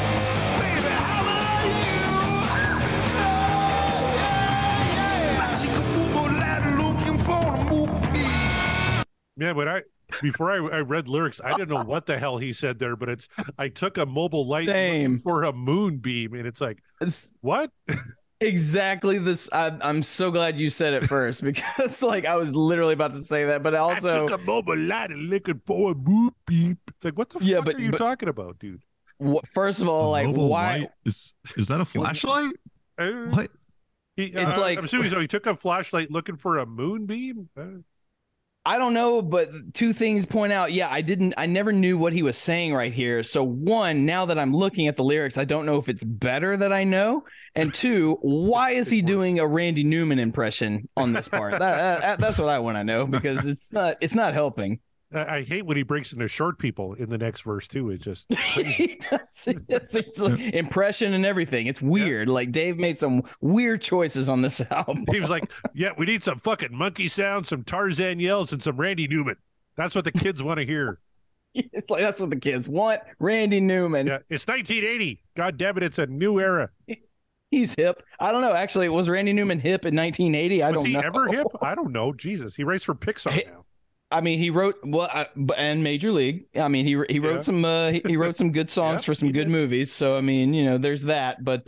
Yeah, but before I read lyrics, I didn't know what the hell he said there, but I took a mobile light for a moonbeam, and it's like, what? Exactly this. I'm so glad you said it first, because like I was literally about to say that, but also I took a mobile light and looking for a moonbeam. It's like, what the fuck are you talking about, dude? First of all, like, why is that a flashlight? What? It's like, I'm assuming so. He took a flashlight looking for a moonbeam. I don't know, but two things point out. Yeah, I never knew what he was saying right here. So one, now that I'm looking at the lyrics, I don't know if it's better that I know. And two, why is he doing a Randy Newman impression on this part? That's what I want to know, because it's not helping. I hate when he breaks into short people in the next verse too. It's just crazy. It's like impression and everything. It's weird. Yeah. Like Dave made some weird choices on this album. He was like, "Yeah, we need some fucking monkey sounds, some Tarzan yells, and some Randy Newman. That's what the kids want to hear." It's like, that's what the kids want. Randy Newman. Yeah, it's 1980. God damn it, it's a new era. He's hip. I don't know. Actually, was Randy Newman hip in 1980? I don't know. Was he ever hip? I don't know. Jesus, he writes for Pixar now. I mean, he wrote and Major League. I mean, he wrote some he wrote some good songs for some good movies. So I mean, there's that. But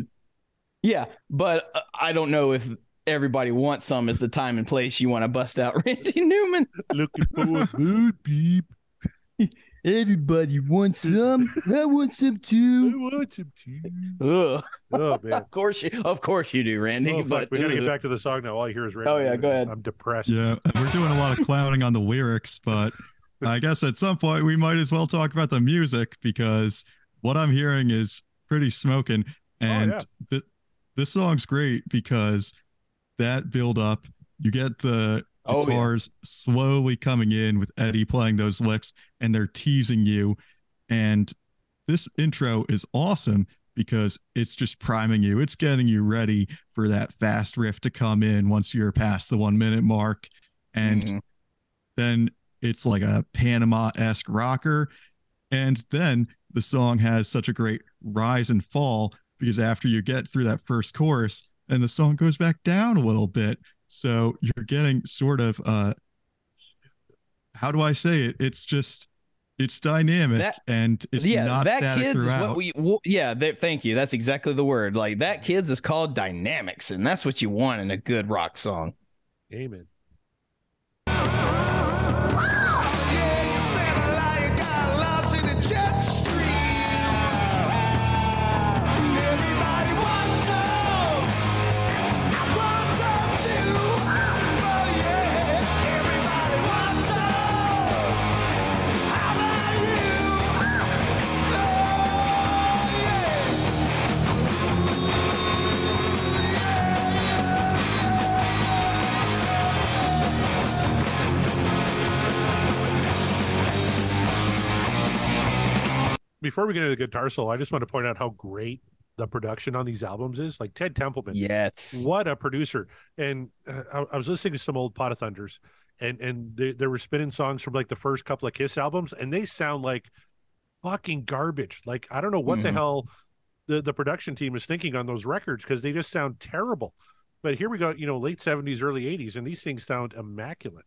but I don't know if everybody wants some is the time and place you want to bust out Randy Newman. Looking for a mood beep. Everybody wants some. I want some too. I want some too. Ugh. Oh man. Of course you do, Randy. Oh, but we gotta get back to the song now. All I hear is Randy. Oh yeah, go ahead. I'm depressed. Yeah, we're doing a lot of clowning on the lyrics, but I guess at some point we might as well talk about the music, because what I'm hearing is pretty smoking. And this song's great because that build up, you get the guitars slowly coming in with Eddie playing those licks, and they're teasing you. And this intro is awesome because it's just priming you. It's getting you ready for that fast riff to come in once you're past the 1 minute mark. And then it's like a Panama-esque rocker. And then the song has such a great rise and fall, because after you get through that first chorus, and the song goes back down a little bit. So you're getting sort of, how do I say it? It's dynamic, and it's not static Kids throughout. Is what thank you. That's exactly the word. Like, that Kids is called dynamics, and that's what you want in a good rock song. Amen. Before we get into the guitar solo, I just want to point out how great the production on these albums is. Like Ted Templeman. Yes. What a producer. And I was listening to some old Pot of Thunders, and they were spinning songs from like the first couple of Kiss albums, and they sound like fucking garbage. Like, I don't know what the hell the production team is thinking on those records, because they just sound terrible. But here we go, late 70s, early 80s, and these things sound immaculate.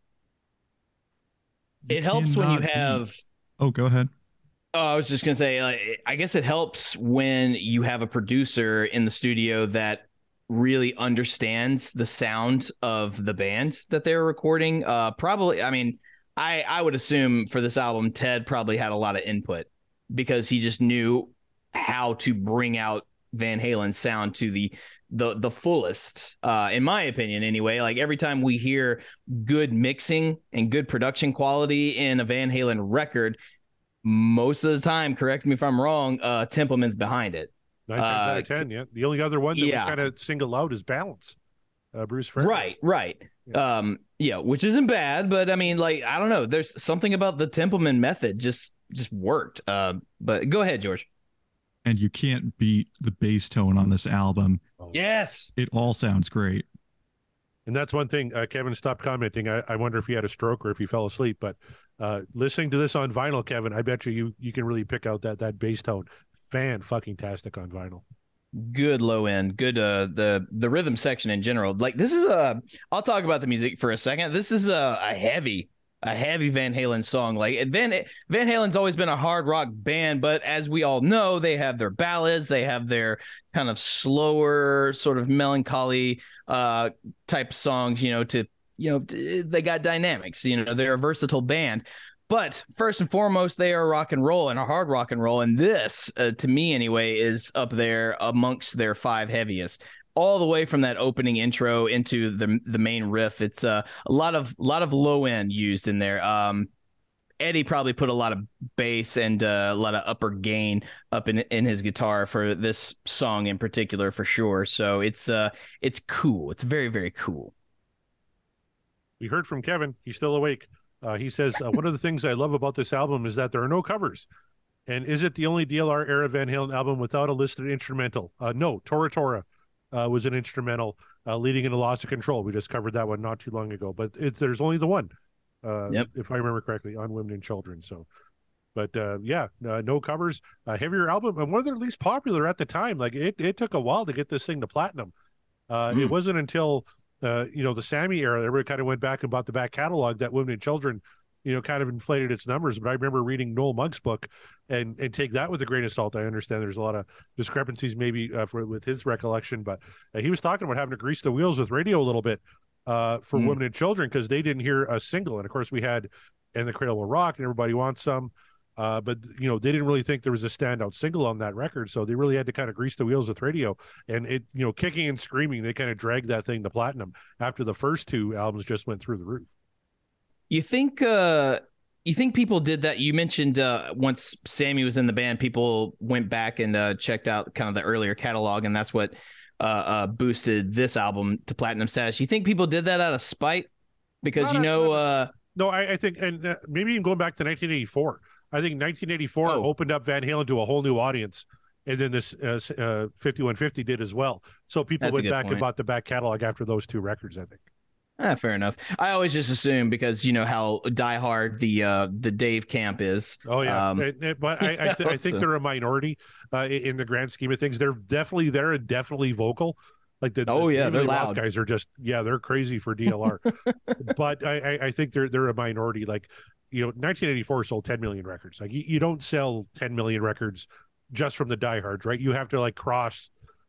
It helps when you have... Oh, go ahead. I was just going to say, I guess it helps when you have a producer in the studio that really understands the sound of the band that they're recording. Probably, I mean, I would assume for this album, Ted probably had a lot of input because he just knew how to bring out Van Halen's sound to the fullest, in my opinion anyway. Like every time we hear good mixing and good production quality in a Van Halen record, most of the time, correct me if I'm wrong, Templeman's behind it. 9 times out of 10, yeah. The only other one that we kind of single out is Balance. Bruce Franklin. Right. Yeah, which isn't bad, but I mean, like, I don't know. There's something about the Templeman method just worked. But go ahead, George. And you can't beat the bass tone on this album. Yes. It all sounds great. And that's one thing. Kevin stopped commenting. I wonder if he had a stroke or if he fell asleep. But listening to this on vinyl, Kevin, I bet you can really pick out that bass tone. Fan-fucking-tastic on vinyl. Good low end, good the rhythm section in general. Like this is I'll talk about the music for a second. This is a heavy Van Halen song. Like Van Halen's always been a hard rock band, but as we all know, they have their ballads, they have their kind of slower, sort of melancholy type songs, they got dynamics, they're a versatile band. But first and foremost, they are rock and roll and a hard rock and roll. And this, to me anyway, is up there amongst their 5 heaviest. All the way from that opening intro into the main riff. It's a lot of low end used in there. Eddie probably put a lot of bass and a lot of upper gain up in his guitar for this song in particular, for sure. So it's cool. It's very, very cool. We heard from Kevin. He's still awake. He says, one of the things I love about this album is that there are no covers. And is it the only DLR era Van Halen album without a listed instrumental? No, Tora Tora was an instrumental leading into Loss of Control. We just covered that one not too long ago. But there's only the one, if I remember correctly, on Women and Children. So, but no covers. Heavier album, and one of their least popular at the time. Like it took a while to get this thing to platinum. It wasn't until the Sammy era, everybody kind of went back and bought the back catalog that Women and Children, kind of inflated its numbers. But I remember reading Noel Mugg's book and take that with a grain of salt. I understand there's a lot of discrepancies maybe with his recollection, but he was talking about having to grease the wheels with radio a little bit for Women and Children because they didn't hear a single. And of course we had And the Cradle Will Rock and Everybody Wants Some. But they didn't really think there was a standout single on that record, so they really had to kind of grease the wheels with radio. And it, kicking and screaming, they kind of dragged that thing to platinum after the first 2 albums just went through the roof. You think people did that? You mentioned once Sammy was in the band, people went back and checked out kind of the earlier catalog, and that's what boosted this album to platinum status. You think people did that out of spite? Because no, I think, and maybe even going back to 1984. I think 1984 opened up Van Halen to a whole new audience, and then this 5150 did as well. So people went back and bought the back catalog after those 2 records, I think. Fair enough. I always just assume because you know how diehard the Dave camp is. Oh yeah, but I think they're a minority in the grand scheme of things. They're definitely vocal. Like they're loud. Guys are just they're crazy for DLR. But I think they're a minority. Like 1984 sold 10 million records. Like you don't sell 10 million records just from the diehards, right? You have to cross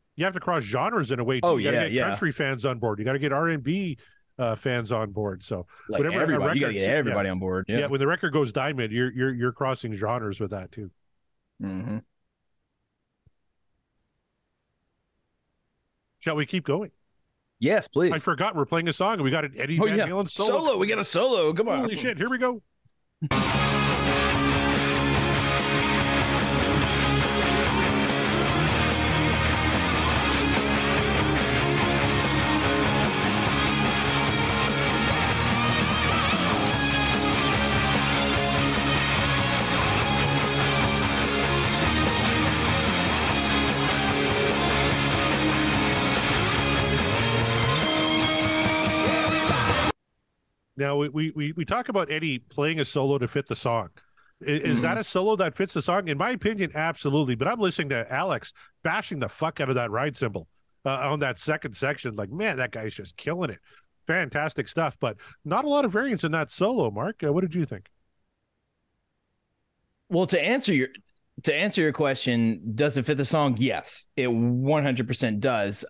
genres in a way. Too. You got to get country fans on board. You got to get R&B fans on board. So whenever you got to get everybody on board. Yeah. When the record goes diamond, you're crossing genres with that too. Mm-hmm. Shall we keep going? Yes, please. I forgot we're playing a song and we got an Eddie Van Halen solo. We got a solo. Come on. Holy shit. Here we go. Now, we talk about Eddie playing a solo to fit the song. Is that a solo that fits the song? In my opinion, absolutely. But I'm listening to Alex bashing the fuck out of that ride cymbal on that second section. Like, man, that guy's just killing it. Fantastic stuff. But not a lot of variance in that solo, Mark. What did you think? Well, to answer to answer your question, does it fit the song? Yes, it 100% does.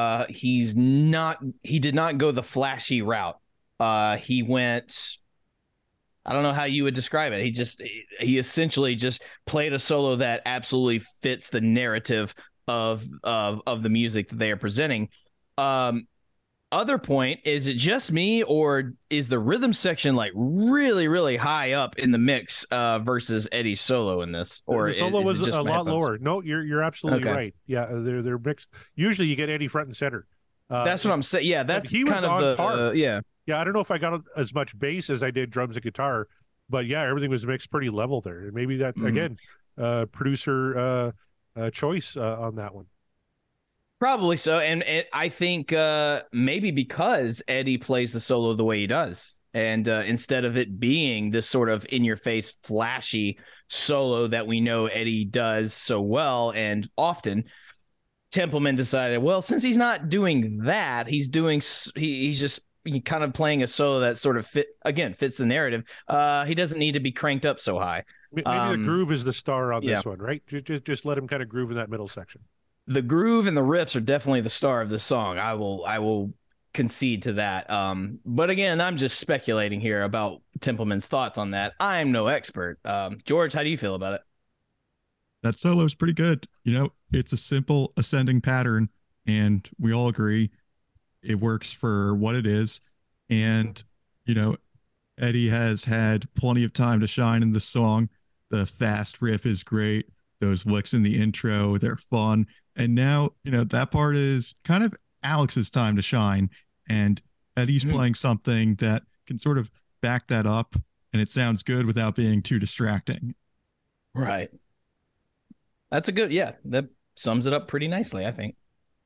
He did not go the flashy route. He went, I don't know how you would describe it. He essentially just played a solo that absolutely fits the narrative of the music that they are presenting. Other point, is it just me, or is the rhythm section like really, really high up in the mix versus Eddie's solo in this? Or the solo was a lot headphones? lower. No, you're absolutely Okay. right. Yeah, they're mixed. Usually you get Eddie front and center. That's what I'm saying. Yeah, that's he was kind of on the par. yeah. Yeah, I don't know if I got as much bass as I did drums and guitar, but yeah, everything was mixed pretty level there. And maybe that again, producer choice on that one. Probably so. And I think maybe because Eddie plays the solo the way he does, and instead of it being this sort of in-your-face, flashy solo that we know Eddie does so well and often, Templeman decided, well, since he's not doing that, he's just kind of playing a solo that sort of fits the narrative. He doesn't need to be cranked up so high. Maybe the groove is the star on this yeah. one, right? Just let him kind of groove in that middle section. The groove and the riffs are definitely the star of the song. I will concede to that. But again, I'm just speculating here about Templeman's thoughts on that. I'm no expert. George, how do you feel about it? That solo is pretty good. You know, it's a simple ascending pattern, and we all agree it works for what it is. And, you know, Eddie has had plenty of time to shine in this song. The fast riff is great. Those licks in the intro, they're fun. And now, you know, that part is kind of Alex's time to shine. And Eddie's playing something that can sort of back that up, and it sounds good without being too distracting. Right. That's a good, yeah, that sums it up pretty nicely, I think.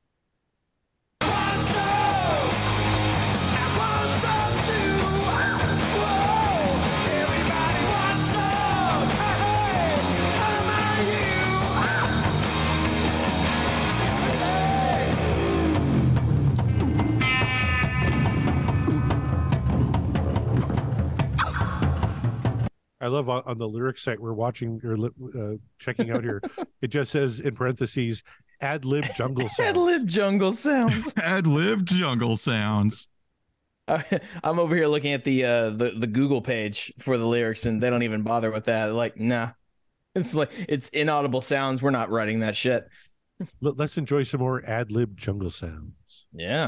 I love on the lyrics site we're watching or checking out here. It just says in parentheses, ad lib jungle sounds. Ad lib jungle sounds. Ad lib jungle sounds. I'm over here looking at the Google page for the lyrics, and they don't even bother with that. Like, nah, it's like it's inaudible sounds. We're not writing that shit. Let's enjoy some more ad lib jungle sounds. Yeah.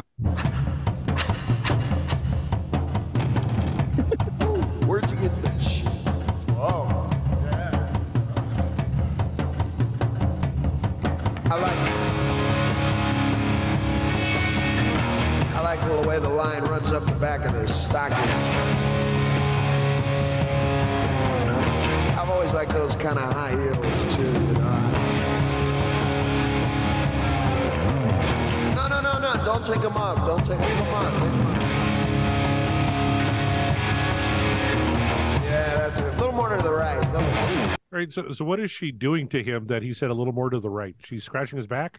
Where'd you get this shit? Oh, yeah. I like the way the line runs up the back of the stockings. I've always liked those kind of high heels too, you know. No, don't take them off. Leave them on. Yeah, that's it. A little more to the right. All right, so what is she doing to him that he said a little more to the right? She's scratching his back?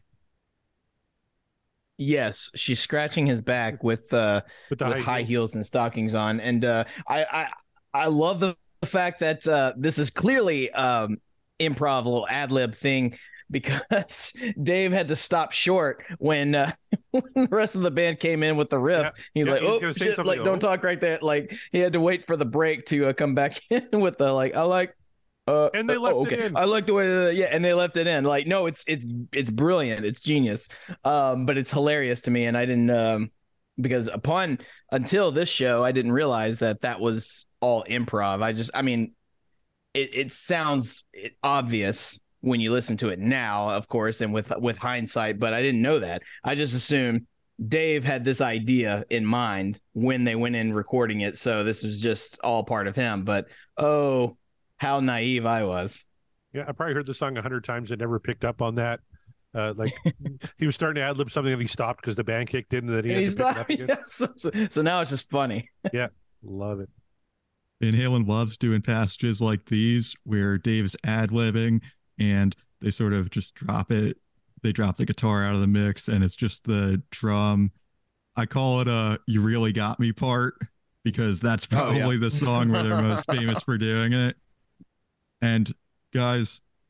Yes, she's scratching his back with high heels and stockings on, and I love the fact that this is clearly improv, a little ad lib thing, because Dave had to stop short when the rest of the band came in with the riff. He's like, "Oh shit!" Like, don't talk right there. Like, he had to wait for the break to come back in with the like. I like. And they left it in. I like the way and they left it in. Like, no, it's brilliant. It's genius. But it's hilarious to me. And I didn't, because until this show, I didn't realize that was all improv. It sounds obvious when you listen to it now, of course, and with hindsight, but I didn't know that. I just assumed Dave had this idea in mind when they went in recording it. So this was just all part of him, but how naive I was. Yeah, I probably heard the song 100 times and never picked up on that. Like he was starting to ad lib something and he stopped because the band kicked in and then he had to pick it up again. Yeah, so now it's just funny. Yeah, love it. Van Halen loves doing passages like these where Dave's ad-libbing and they sort of just drop it. They drop the guitar out of the mix and it's just the drum. I call it a "you really got me" part because that's probably the song where they're most famous for doing it. And guys,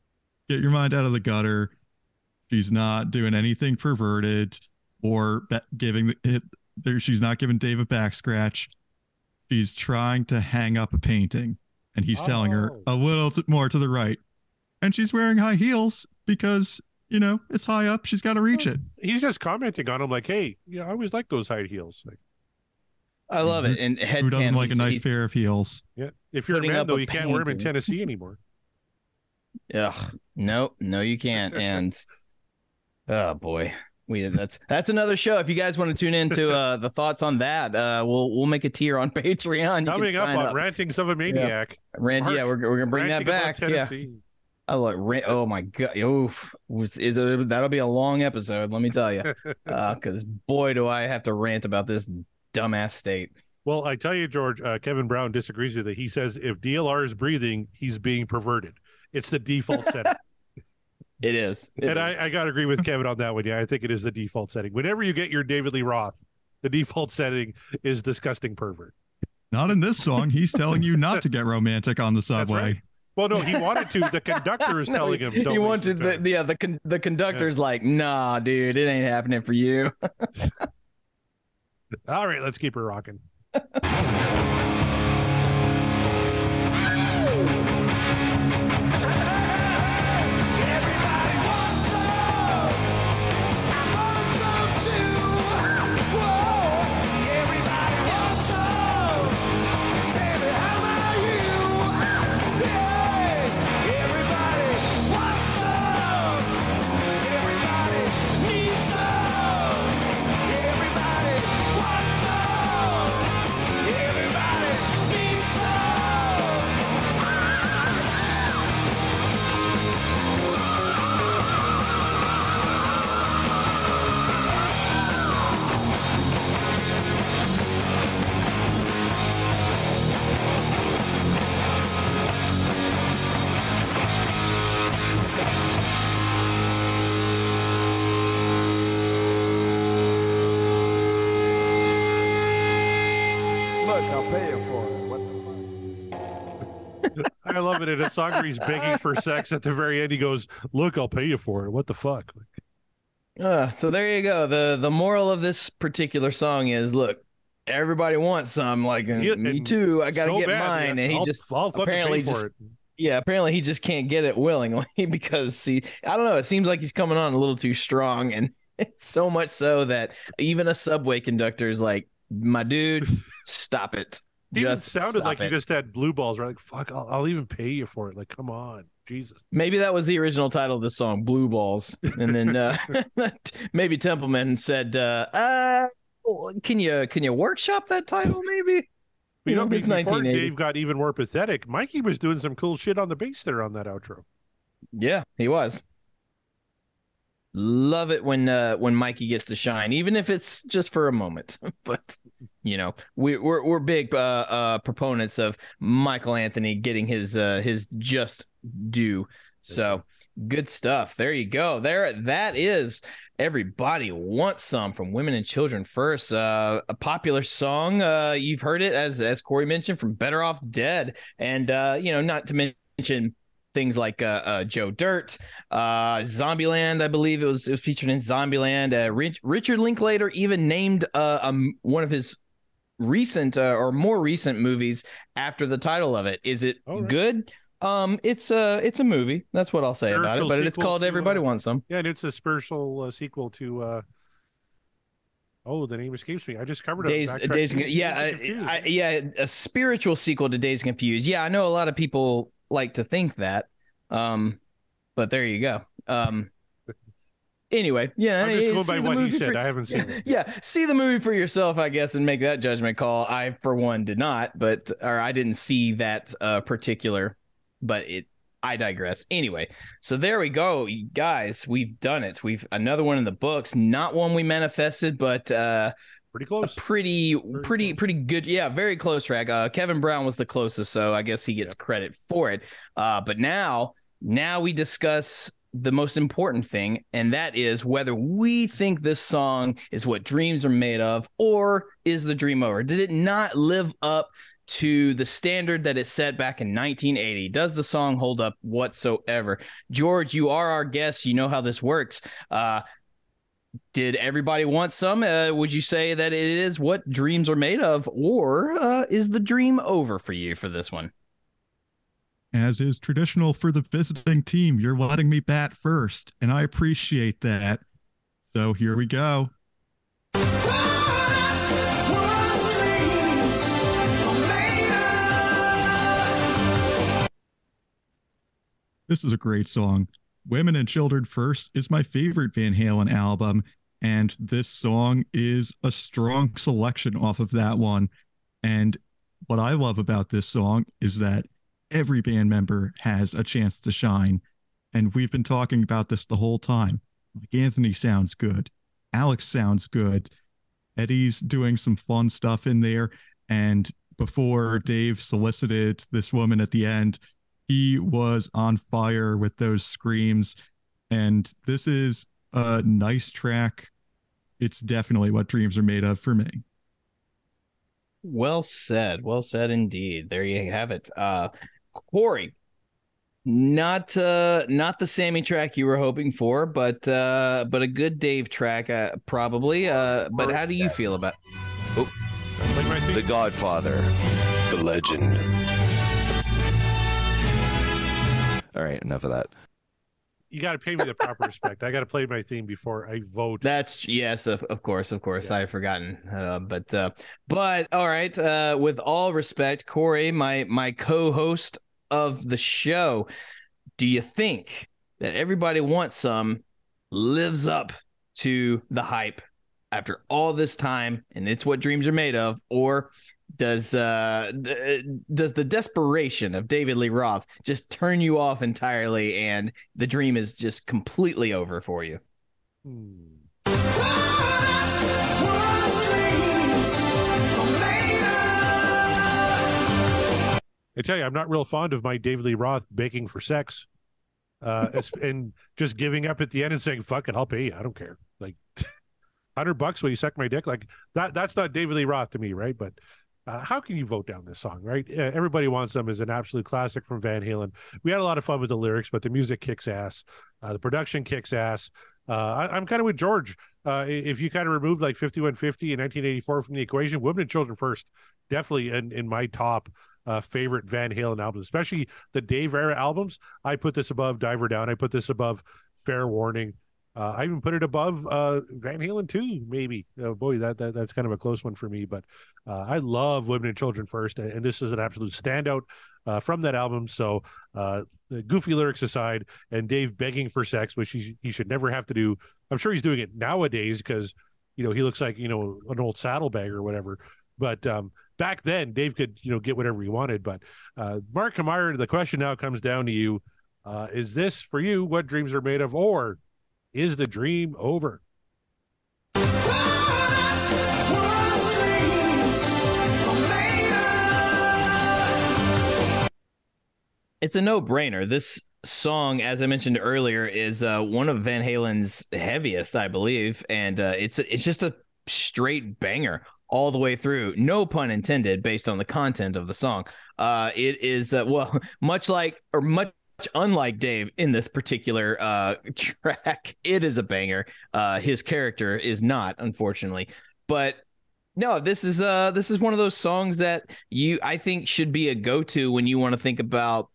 get your mind out of the gutter. She's not doing anything perverted or giving it. She's not giving Dave a back scratch. She's trying to hang up a painting, and he's telling her a little more to the right. And she's wearing high heels because, it's high up. She's got to reach it. He's just commenting on him like, hey, I always like those high heels. Like, I love it. And who doesn't like a nice pair of heels? Yeah. If you're a man, though, you can't wear them in Tennessee anymore. Ugh. No, you can't. And oh boy. That's another show. If you guys want to tune into the thoughts on that, we'll make a tier on Patreon. Coming up on Rantings of a Maniac. We're gonna bring that back. Yeah. I like. Oh my god. That'll be a long episode. Let me tell you, because boy, do I have to rant about this dumbass state. Well, I tell you, George, Kevin Brown disagrees with it. He says if DLR is breathing, he's being perverted. It's the default setting. It is. I got to agree with Kevin on that one. Yeah, I think it is the default setting. Whenever you get your David Lee Roth, the default setting is disgusting pervert. Not in this song. He's telling you not to get romantic on the subway. Right. Well, no, he wanted to. The conductor is telling him. He wanted the conductor's like, nah, dude, it ain't happening for you. All right, let's keep her rocking. I love it. In a song where he's begging for sex, at the very end, he goes, "Look, I'll pay you for it." What the fuck? So there you go. The moral of this particular song is, look, everybody wants some. Like, me too. I got to get mine. Yeah. And I'll apparently pay for it. Yeah, apparently he just can't get it willingly because, I don't know. It seems like he's coming on a little too strong. And it's so much so that even a subway conductor is like, my dude, stop it. Just sounded like you just had blue balls, right? Like, fuck, I'll even pay you for it. Like, come on, Jesus. Maybe that was the original title of the song, Blue Balls. And then maybe Templeman said, can you workshop that title maybe? Before 1980. Dave got even more pathetic, Mikey was doing some cool shit on the bass there on that outro. Yeah, he was. Love it when Mikey gets to shine, even if it's just for a moment. But we're big proponents of Michael Anthony getting his just due. So good stuff. There you go. That is Everybody Wants Some from Women and Children First. A popular song. You've heard it as Corey mentioned from Better Off Dead, and not to mention things like Joe Dirt, Zombieland. I believe it was featured in Zombieland. Richard Linklater even named one of his recent or more recent movies after the title of it. Is it good? It's a movie. That's what I'll say about it. But it's called Everybody Wants Some. Yeah, and it's a spiritual sequel to. The name escapes me. I just covered it. A spiritual sequel to Dazed and Confused. Yeah, I know a lot of people like to think that, but there you go. Anyway, yeah, I'm just going by what he said. I haven't seen it. Yeah, see the movie for yourself, I guess, and make that judgment call. I, for one, did not, I didn't see that particular, but I digress. Anyway, so there we go, you guys. We've done it. We've another one in the books. Not one we manifested, but pretty close. Pretty good. Yeah, very close track. Kevin Brown was the closest, so I guess he gets credit for it. But now we discuss the most important thing, and that is whether we think this song is what dreams are made of, or is the dream over? Did it not live up to the standard that it set back in 1980? Does the song hold up whatsoever? George, you are our guest. You know how this works. Did everybody want some? Would you say that it is what dreams are made of, or is the dream over for you for this one? As is traditional for the visiting team, you're letting me bat first, and I appreciate that. So here we go. This is a great song. Women and Children First is my favorite Van Halen album, and this song is a strong selection off of that one. And what I love about this song is that every band member has a chance to shine. And we've been talking about this the whole time. Like, Anthony sounds good. Alex sounds good. Eddie's doing some fun stuff in there. And before Dave solicited this woman at the end, he was on fire with those screams. And this is a nice track. It's definitely what dreams are made of for me. Well said. Well said indeed. There you have it. Corey, not the Sammy track you were hoping for, but a good Dave track, probably. But how do you feel about? Oh, The Godfather, the legend. All right, enough of that. You got to pay me the proper respect. I got to play my theme before I vote. That's yes, of course. Yeah. I've forgotten. But all right. With all respect, Corey, my co-host of the show, do you think that Everybody Wants Some lives up to the hype after all this time, and it's what dreams are made of, or does the desperation of David Lee Roth just turn you off entirely and the dream is just completely over for you? I tell you, I'm not real fond of my David Lee Roth begging for sex, and just giving up at the end and saying, fuck it, I'll pay you. I don't care. Like, $100 will you suck my dick? Like, that's not David Lee Roth to me, right? But how can you vote down this song, right? Everybody Wants Some is an absolute classic from Van Halen. We had a lot of fun with the lyrics, but the music kicks ass. The production kicks ass. I'm kind of with George. If you kind of remove like 5150 and 1984 from the equation, Women and Children First, definitely in my top favorite Van Halen albums, especially the Dave era albums. I put this above Diver Down. I put this above Fair Warning. I even put it above Van Halen 2, maybe. Boy, that's kind of a close one for me. But I love Women and Children First, and this is an absolute standout from that album. So the goofy lyrics aside, and Dave begging for sex, which he should never have to do. I'm sure he's doing it nowadays because, he looks like, an old saddlebag or whatever. But back then, Dave could, get whatever he wanted. But Mark Meyer, the question now comes down to you. Is this, for you, what dreams are made of, or is the dream over? It's a no-brainer. This song, as I mentioned earlier, is one of Van Halen's heaviest, I believe, and it's just a straight banger all the way through. No pun intended, based on the content of the song. It is much unlike Dave in this particular track, it is a banger. His character is not, unfortunately, but no, this is one of those songs that I think should be a go-to when you want to think about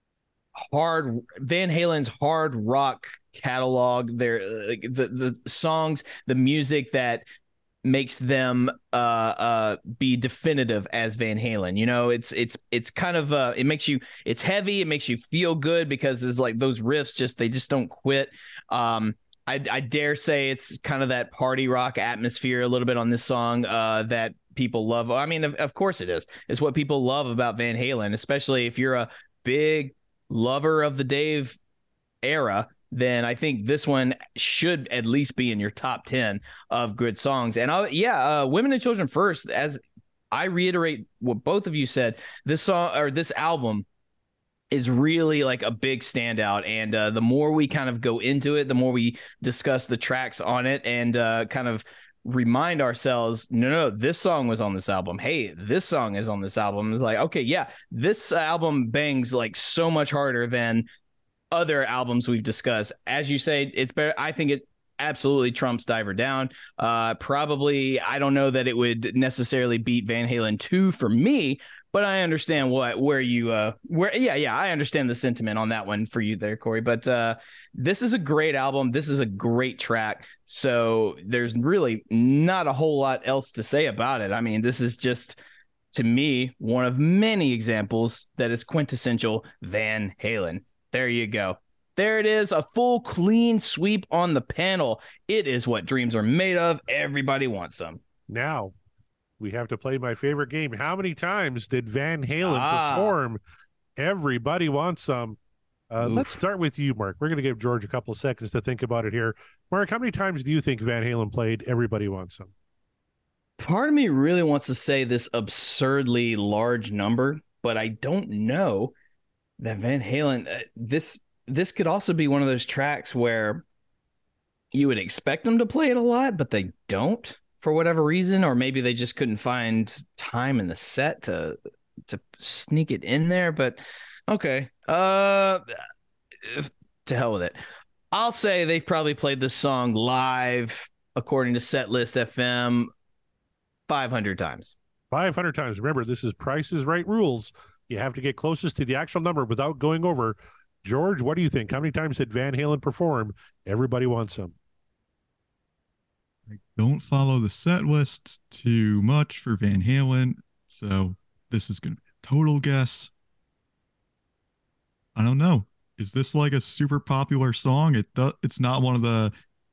Van Halen's hard rock catalog. The songs, the music that makes them be definitive as Van Halen. It's kind of it's heavy, it makes you feel good because there's like those riffs they just don't quit. I dare say it's kind of that party rock atmosphere a little bit on this song that people love. I mean, of course it is. It's what people love about Van Halen, especially if you're a big lover of the Dave era. Then I think this one should at least be in your top 10 of good songs. And Women and Children First, as I reiterate what both of you said, this song or this album is really like a big standout. And the more we kind of go into it, the more we discuss the tracks on it and kind of remind ourselves, no, this song was on this album. Hey, this song is on this album. It's like, okay, yeah, this album bangs like so much harder than other albums we've discussed. As you say, it's better. I think it absolutely trumps Diver Down. Probably, I don't know that it would necessarily beat Van Halen 2 for me, but I understand I understand the sentiment on that one for you there, Corey. But this is a great album. This is a great track. So there's really not a whole lot else to say about it. I mean, this is just, to me, one of many examples that is quintessential Van Halen. There you go. There it is, a full clean sweep on the panel. It is what dreams are made of. Everybody wants some. Now, we have to play my favorite game. How many times did Van Halen perform Everybody Wants Some? Let's start with you, Mark. We're going to give George a couple of seconds to think about it here. Mark, how many times do you think Van Halen played Everybody Wants Some? Part of me really wants to say this absurdly large number, but I don't know that Van Halen, this could also be one of those tracks where you would expect them to play it a lot, but they don't for whatever reason, or maybe they just couldn't find time in the set to sneak it in there. But okay, to hell with it. I'll say they've probably played this song live, according to Setlist FM, 500 times. 500 times. Remember, this is Price is Right rules. You have to get closest to the actual number without going over. George, what do you think? How many times did Van Halen perform Everybody Wants Some? I don't follow the set lists too much for Van Halen, so this is going to be a total guess. I don't know. Is this like a super popular song? It's not one of the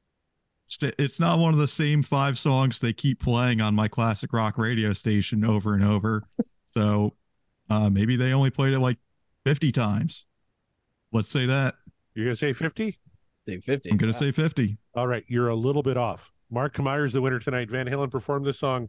same 5 songs they keep playing on my classic rock radio station over and over. So maybe they only played it like 50 times. Let's say that. You're going to say 50? Say 50. I'm going to say 50. All right. You're a little bit off. Mark Kameyer's the winner tonight. Van Halen performed this song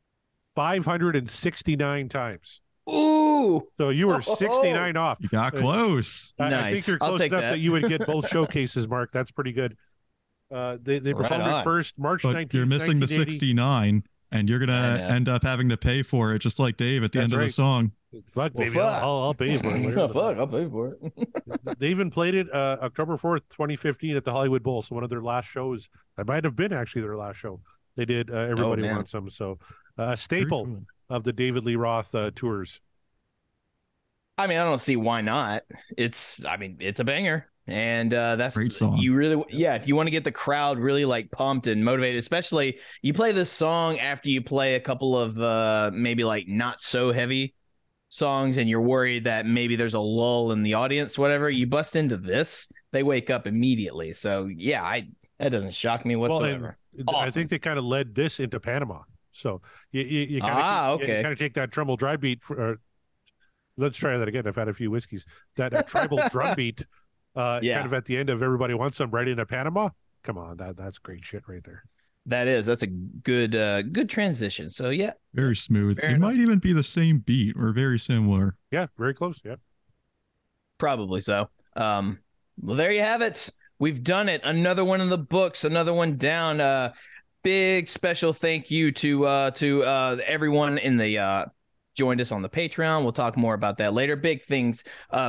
569 times. Ooh. So you were 69 off. You got close. Nice. I think you're close enough that you would get both showcases, Mark. That's pretty good. They performed it first March 19th. You're missing the 69, and you're going to end up having to pay for it, just like Dave at the end of the song. Fuck, baby. I'll pay you for it. I'll pay for it. They even played it October 4th, 2015 at the Hollywood Bowl. So one of their last shows. That might have been actually their last show. They did Everybody Wants Some. So a staple of the David Lee Roth tours. I mean, I don't see why not. It's a banger. And that's great song. You really, if you want to get the crowd really like pumped and motivated, especially you play this song after you play a couple of maybe like not so heavy songs and you're worried that maybe there's a lull in the audience, whatever, you bust into this, they wake up immediately. So that doesn't shock me whatsoever. Well, awesome. I think they kind of led this into Panama. So you kind of take that tribal dry beat. Let's try that again. I've had a few whiskeys. That tribal drum beat kind of at the end of Everybody Wants Some right into Panama. Come on, that's great shit right there. That's a good transition. So yeah, very smooth. It might even be the same beat or very similar. Yeah, very close. Yeah, probably so. Well, there you have it. We've done it. Another one in the books. Another one down. Big special thank you to everyone in the joined us on the Patreon. We'll talk more about that later. Big thanks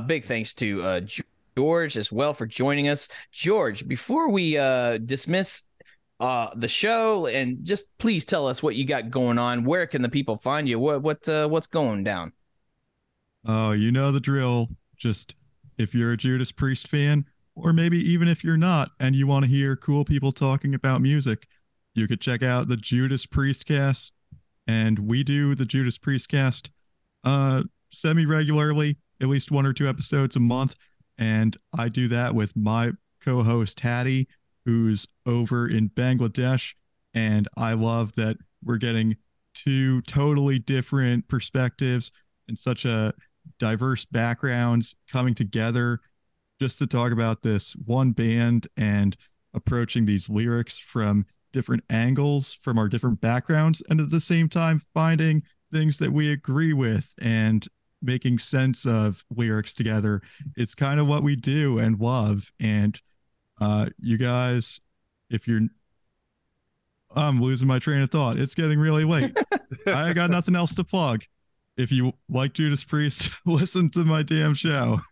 to George as well for joining us. George, before we dismiss the show, and just please tell us what you got going on. Where can the people find you? What's going down? Oh, you know the drill. Just if you're a Judas Priest fan, or maybe even if you're not and you want to hear cool people talking about music, you could check out the Judas Priest Cast. And we do the Judas Priest Cast semi-regularly, at least 1 or 2 episodes a month. And I do that with my co-host Hattie, who's over in Bangladesh. And I love that we're getting 2 totally different perspectives and such a diverse backgrounds coming together just to talk about this one band and approaching these lyrics from different angles from our different backgrounds, and at the same time finding things that we agree with and making sense of lyrics together. It's kind of what we do and love. And you guys, if you're I'm losing my train of thought. It's getting really late. I got nothing else to plug. If you like Judas Priest, listen to my damn show.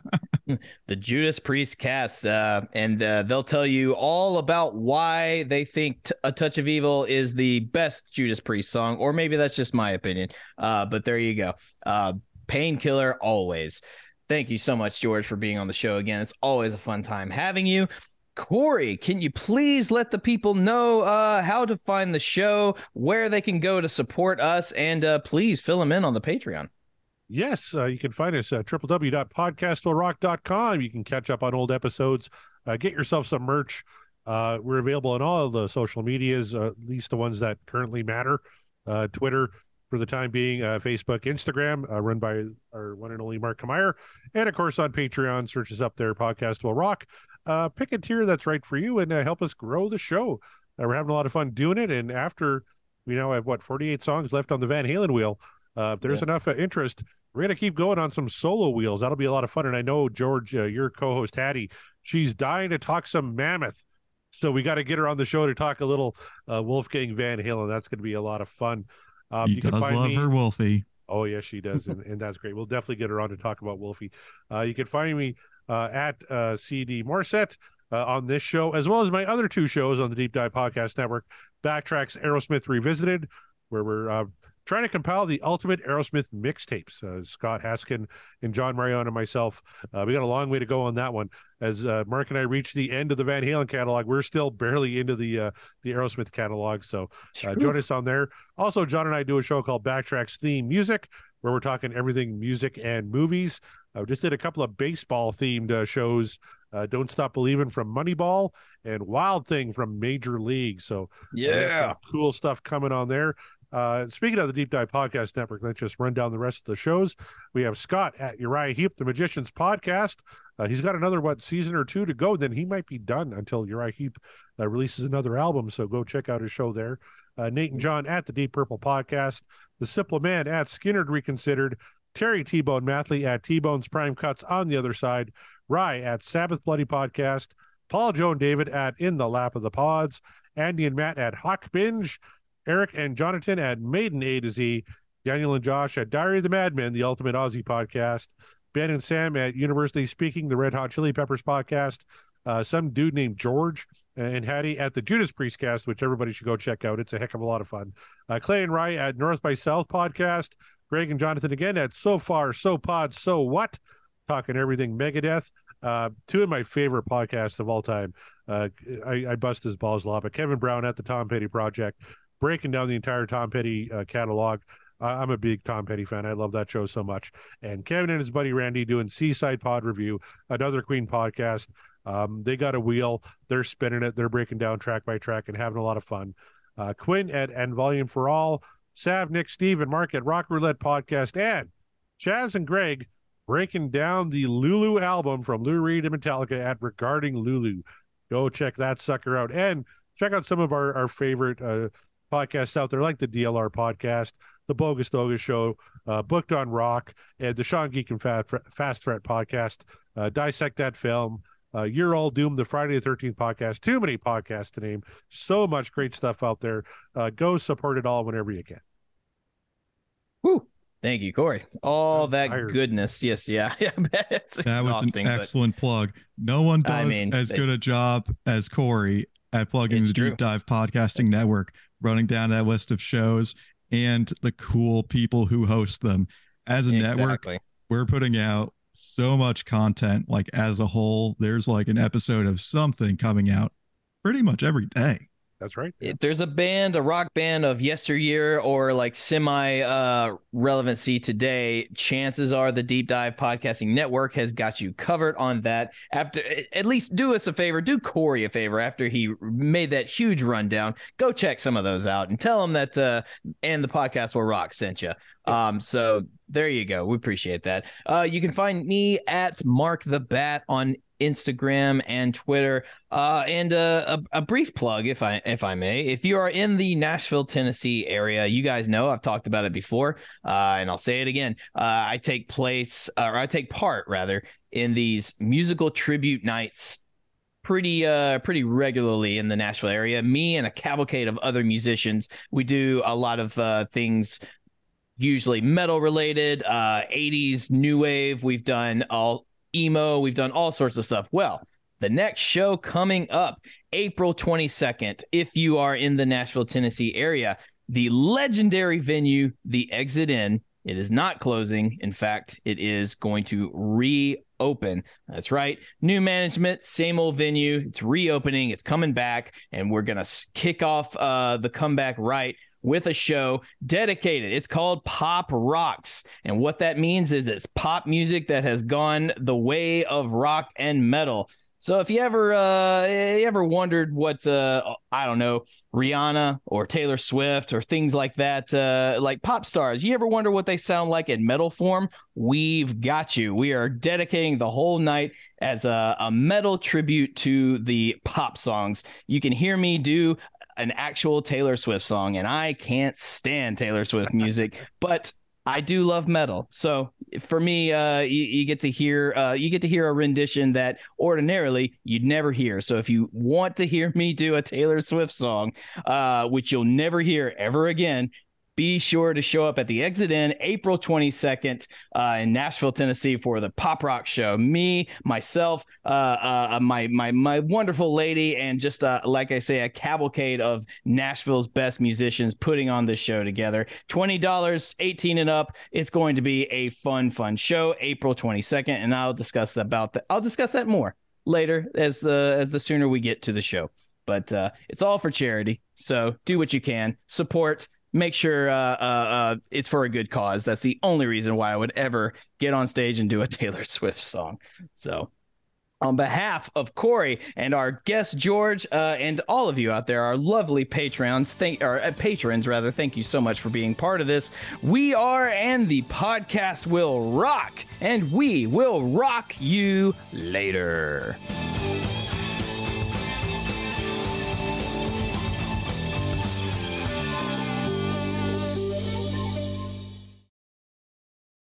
The Judas Priest cast, and they'll tell you all about why they think A Touch of Evil is the best Judas Priest song, or maybe that's just my opinion. But there you go. Painkiller always. Thank you so much, George, for being on the show again. It's always a fun time having you. Corey, can you please let the people know how to find the show, where they can go to support us, and please fill them in on the Patreon? Yes, you can find us at www.podcastwillrock.com. You can catch up on old episodes, get yourself some merch. We're available on all of the social medias, at least the ones that currently matter. Twitter, for the time being, Facebook, Instagram, run by our one and only Mark Kameyer. And, of course, on Patreon, search us up there, Podcast Will Rock. Pick a tier that's right for you and help us grow the show. We're having a lot of fun doing it. And after, I have 48 songs left on the Van Halen wheel. If there's enough interest, we're going to keep going on some solo wheels. That'll be a lot of fun. And I know, George, your co-host, Hattie, she's dying to talk some Mammoth. So we got to get her on the show to talk a little Wolfgang Van Halen. That's going to be a lot of fun. You can find me. Her Wolfie. Oh, yes, she does. and that's great. We'll definitely get her on to talk about Wolfie. You can find me at CD Morset on this show, as well as my other two shows on the Deep Dive Podcast Network, Backtracks Aerosmith Revisited, where we're trying to compile the ultimate Aerosmith mixtapes. Scott Haskin and John Marion and myself, we got a long way to go on that one. As Mark and I reach the end of the Van Halen catalog, we're still barely into the Aerosmith catalog, so join us on there. Also, John and I do a show called Backtracks Theme Music, where we're talking everything music and movies. I just did a couple of baseball-themed shows, Don't Stop Believing from Moneyball and Wild Thing from Major League. So some cool stuff coming on there. Speaking of the Deep Dive Podcast Network, let's just run down the rest of the shows. We have Scott at Uriah Heep, the Magicians Podcast. He's got another, season or two to go. Then he might be done until Uriah Heep releases another album. So go check out his show there. Nate and John at the Deep Purple Podcast. The Simple Man at Skinnerd Reconsidered. Terry T-Bone Mathley at T-Bone's Prime Cuts on the Other Side. Rye at Sabbath Bloody Podcast. Paul, Joe, and David at In the Lap of the Pods. Andy and Matt at Hawk Binge. Eric and Jonathan at Maiden A to Z. Daniel and Josh at Diary of the Madman, the Ultimate Aussie Podcast. Ben and Sam at University Speaking, the Red Hot Chili Peppers Podcast. Some dude named George and Hattie at the Judas Priest Cast, which everybody should go check out. It's a heck of a lot of fun. Clay and Rye at North by South Podcast. Greg and Jonathan again at So Far, So Pod, So What, talking everything Megadeth. Two of my favorite podcasts of all time. I bust his balls a lot, but Kevin Brown at the Tom Petty Project, breaking down the entire Tom Petty catalog. I'm a big Tom Petty fan. I love that show so much. And Kevin and his buddy Randy doing Seaside Pod Review, another Queen podcast. They got a wheel. They're spinning it. They're breaking down track by track and having a lot of fun. Quinn at And Volume for All. Sav, Nick, Steve, and Mark at Rock Roulette Podcast, and Chaz and Greg breaking down the Lulu album from Lou Reed and Metallica at Regarding Lulu. Go check that sucker out. And check out some of our favorite podcasts out there, like the DLR Podcast, the Bogus Dogus Show, Booked on Rock, and the Sean Geek and Fast Threat Podcast, Dissect That Film, You're All Doomed, the Friday the 13th Podcast. Too many podcasts to name. So much great stuff out there. Go support it all whenever you can. Woo. Thank you, Corey. All that goodness. Yes, yeah. That was an excellent plug. No one does as good a job as Corey at plugging the Deep Dive Podcasting Network, running down that list of shows and the cool people who host them. As a network, we're putting out so much content. Like, as a whole, there's like an episode of something coming out pretty much every day. That's right. If there's a band, a rock band of yesteryear or like semi relevancy today, chances are the Deep Dive Podcasting Network has got you covered on that. After, at least do us a favor, do Corey a favor after he made that huge rundown. Go check some of those out and tell him that And the Podcast Will Rock sent you. So there you go. We appreciate that. You can find me at Mark the Bat on Instagram and Twitter, and a brief plug, if I may. If you are in the Nashville, Tennessee area, you guys know I've talked about it before, and I'll say it again. I take part in these musical tribute nights pretty regularly in the Nashville area. Me and a cavalcade of other musicians. We do a lot of things, usually metal related, 80s new wave. We've done all emo. We've done all sorts of stuff. Well, the next show coming up, April 22nd, if you are in the Nashville, Tennessee area, the legendary venue, the Exit Inn. It is not closing. In fact, it is going to reopen. That's right. New management, same old venue. It's reopening. It's coming back. And we're going to kick off the comeback right with a show dedicated. It's called Pop Rocks. And what that means is it's pop music that has gone the way of rock and metal. So if you ever wondered what, I don't know, Rihanna or Taylor Swift or things like that, like pop stars, you ever wonder what they sound like in metal form? We've got you. We are dedicating the whole night as a metal tribute to the pop songs. You can hear me do an actual Taylor Swift song, and I can't stand Taylor Swift music, but I do love metal. So for me, you get to hear a rendition that ordinarily you'd never hear. So if you want to hear me do a Taylor Swift song, which you'll never hear ever again, be sure to show up at the Exit Inn April 22nd in Nashville, Tennessee for the Pop Rock show. Me, myself, my wonderful lady, and just like I say, a cavalcade of Nashville's best musicians putting on this show together. $20, 18 and up. It's going to be a fun show, April 22nd, and I'll discuss that more later as the sooner we get to the show. But it's all for charity, so do what you can, support. Make sure it's for a good cause. That's the only reason why I would ever get on stage and do a Taylor Swift song. So on behalf of Corey and our guest George and all of you out there, our lovely patrons, thank you so much for being part of this. We are, and the podcast will rock, and we will rock you later.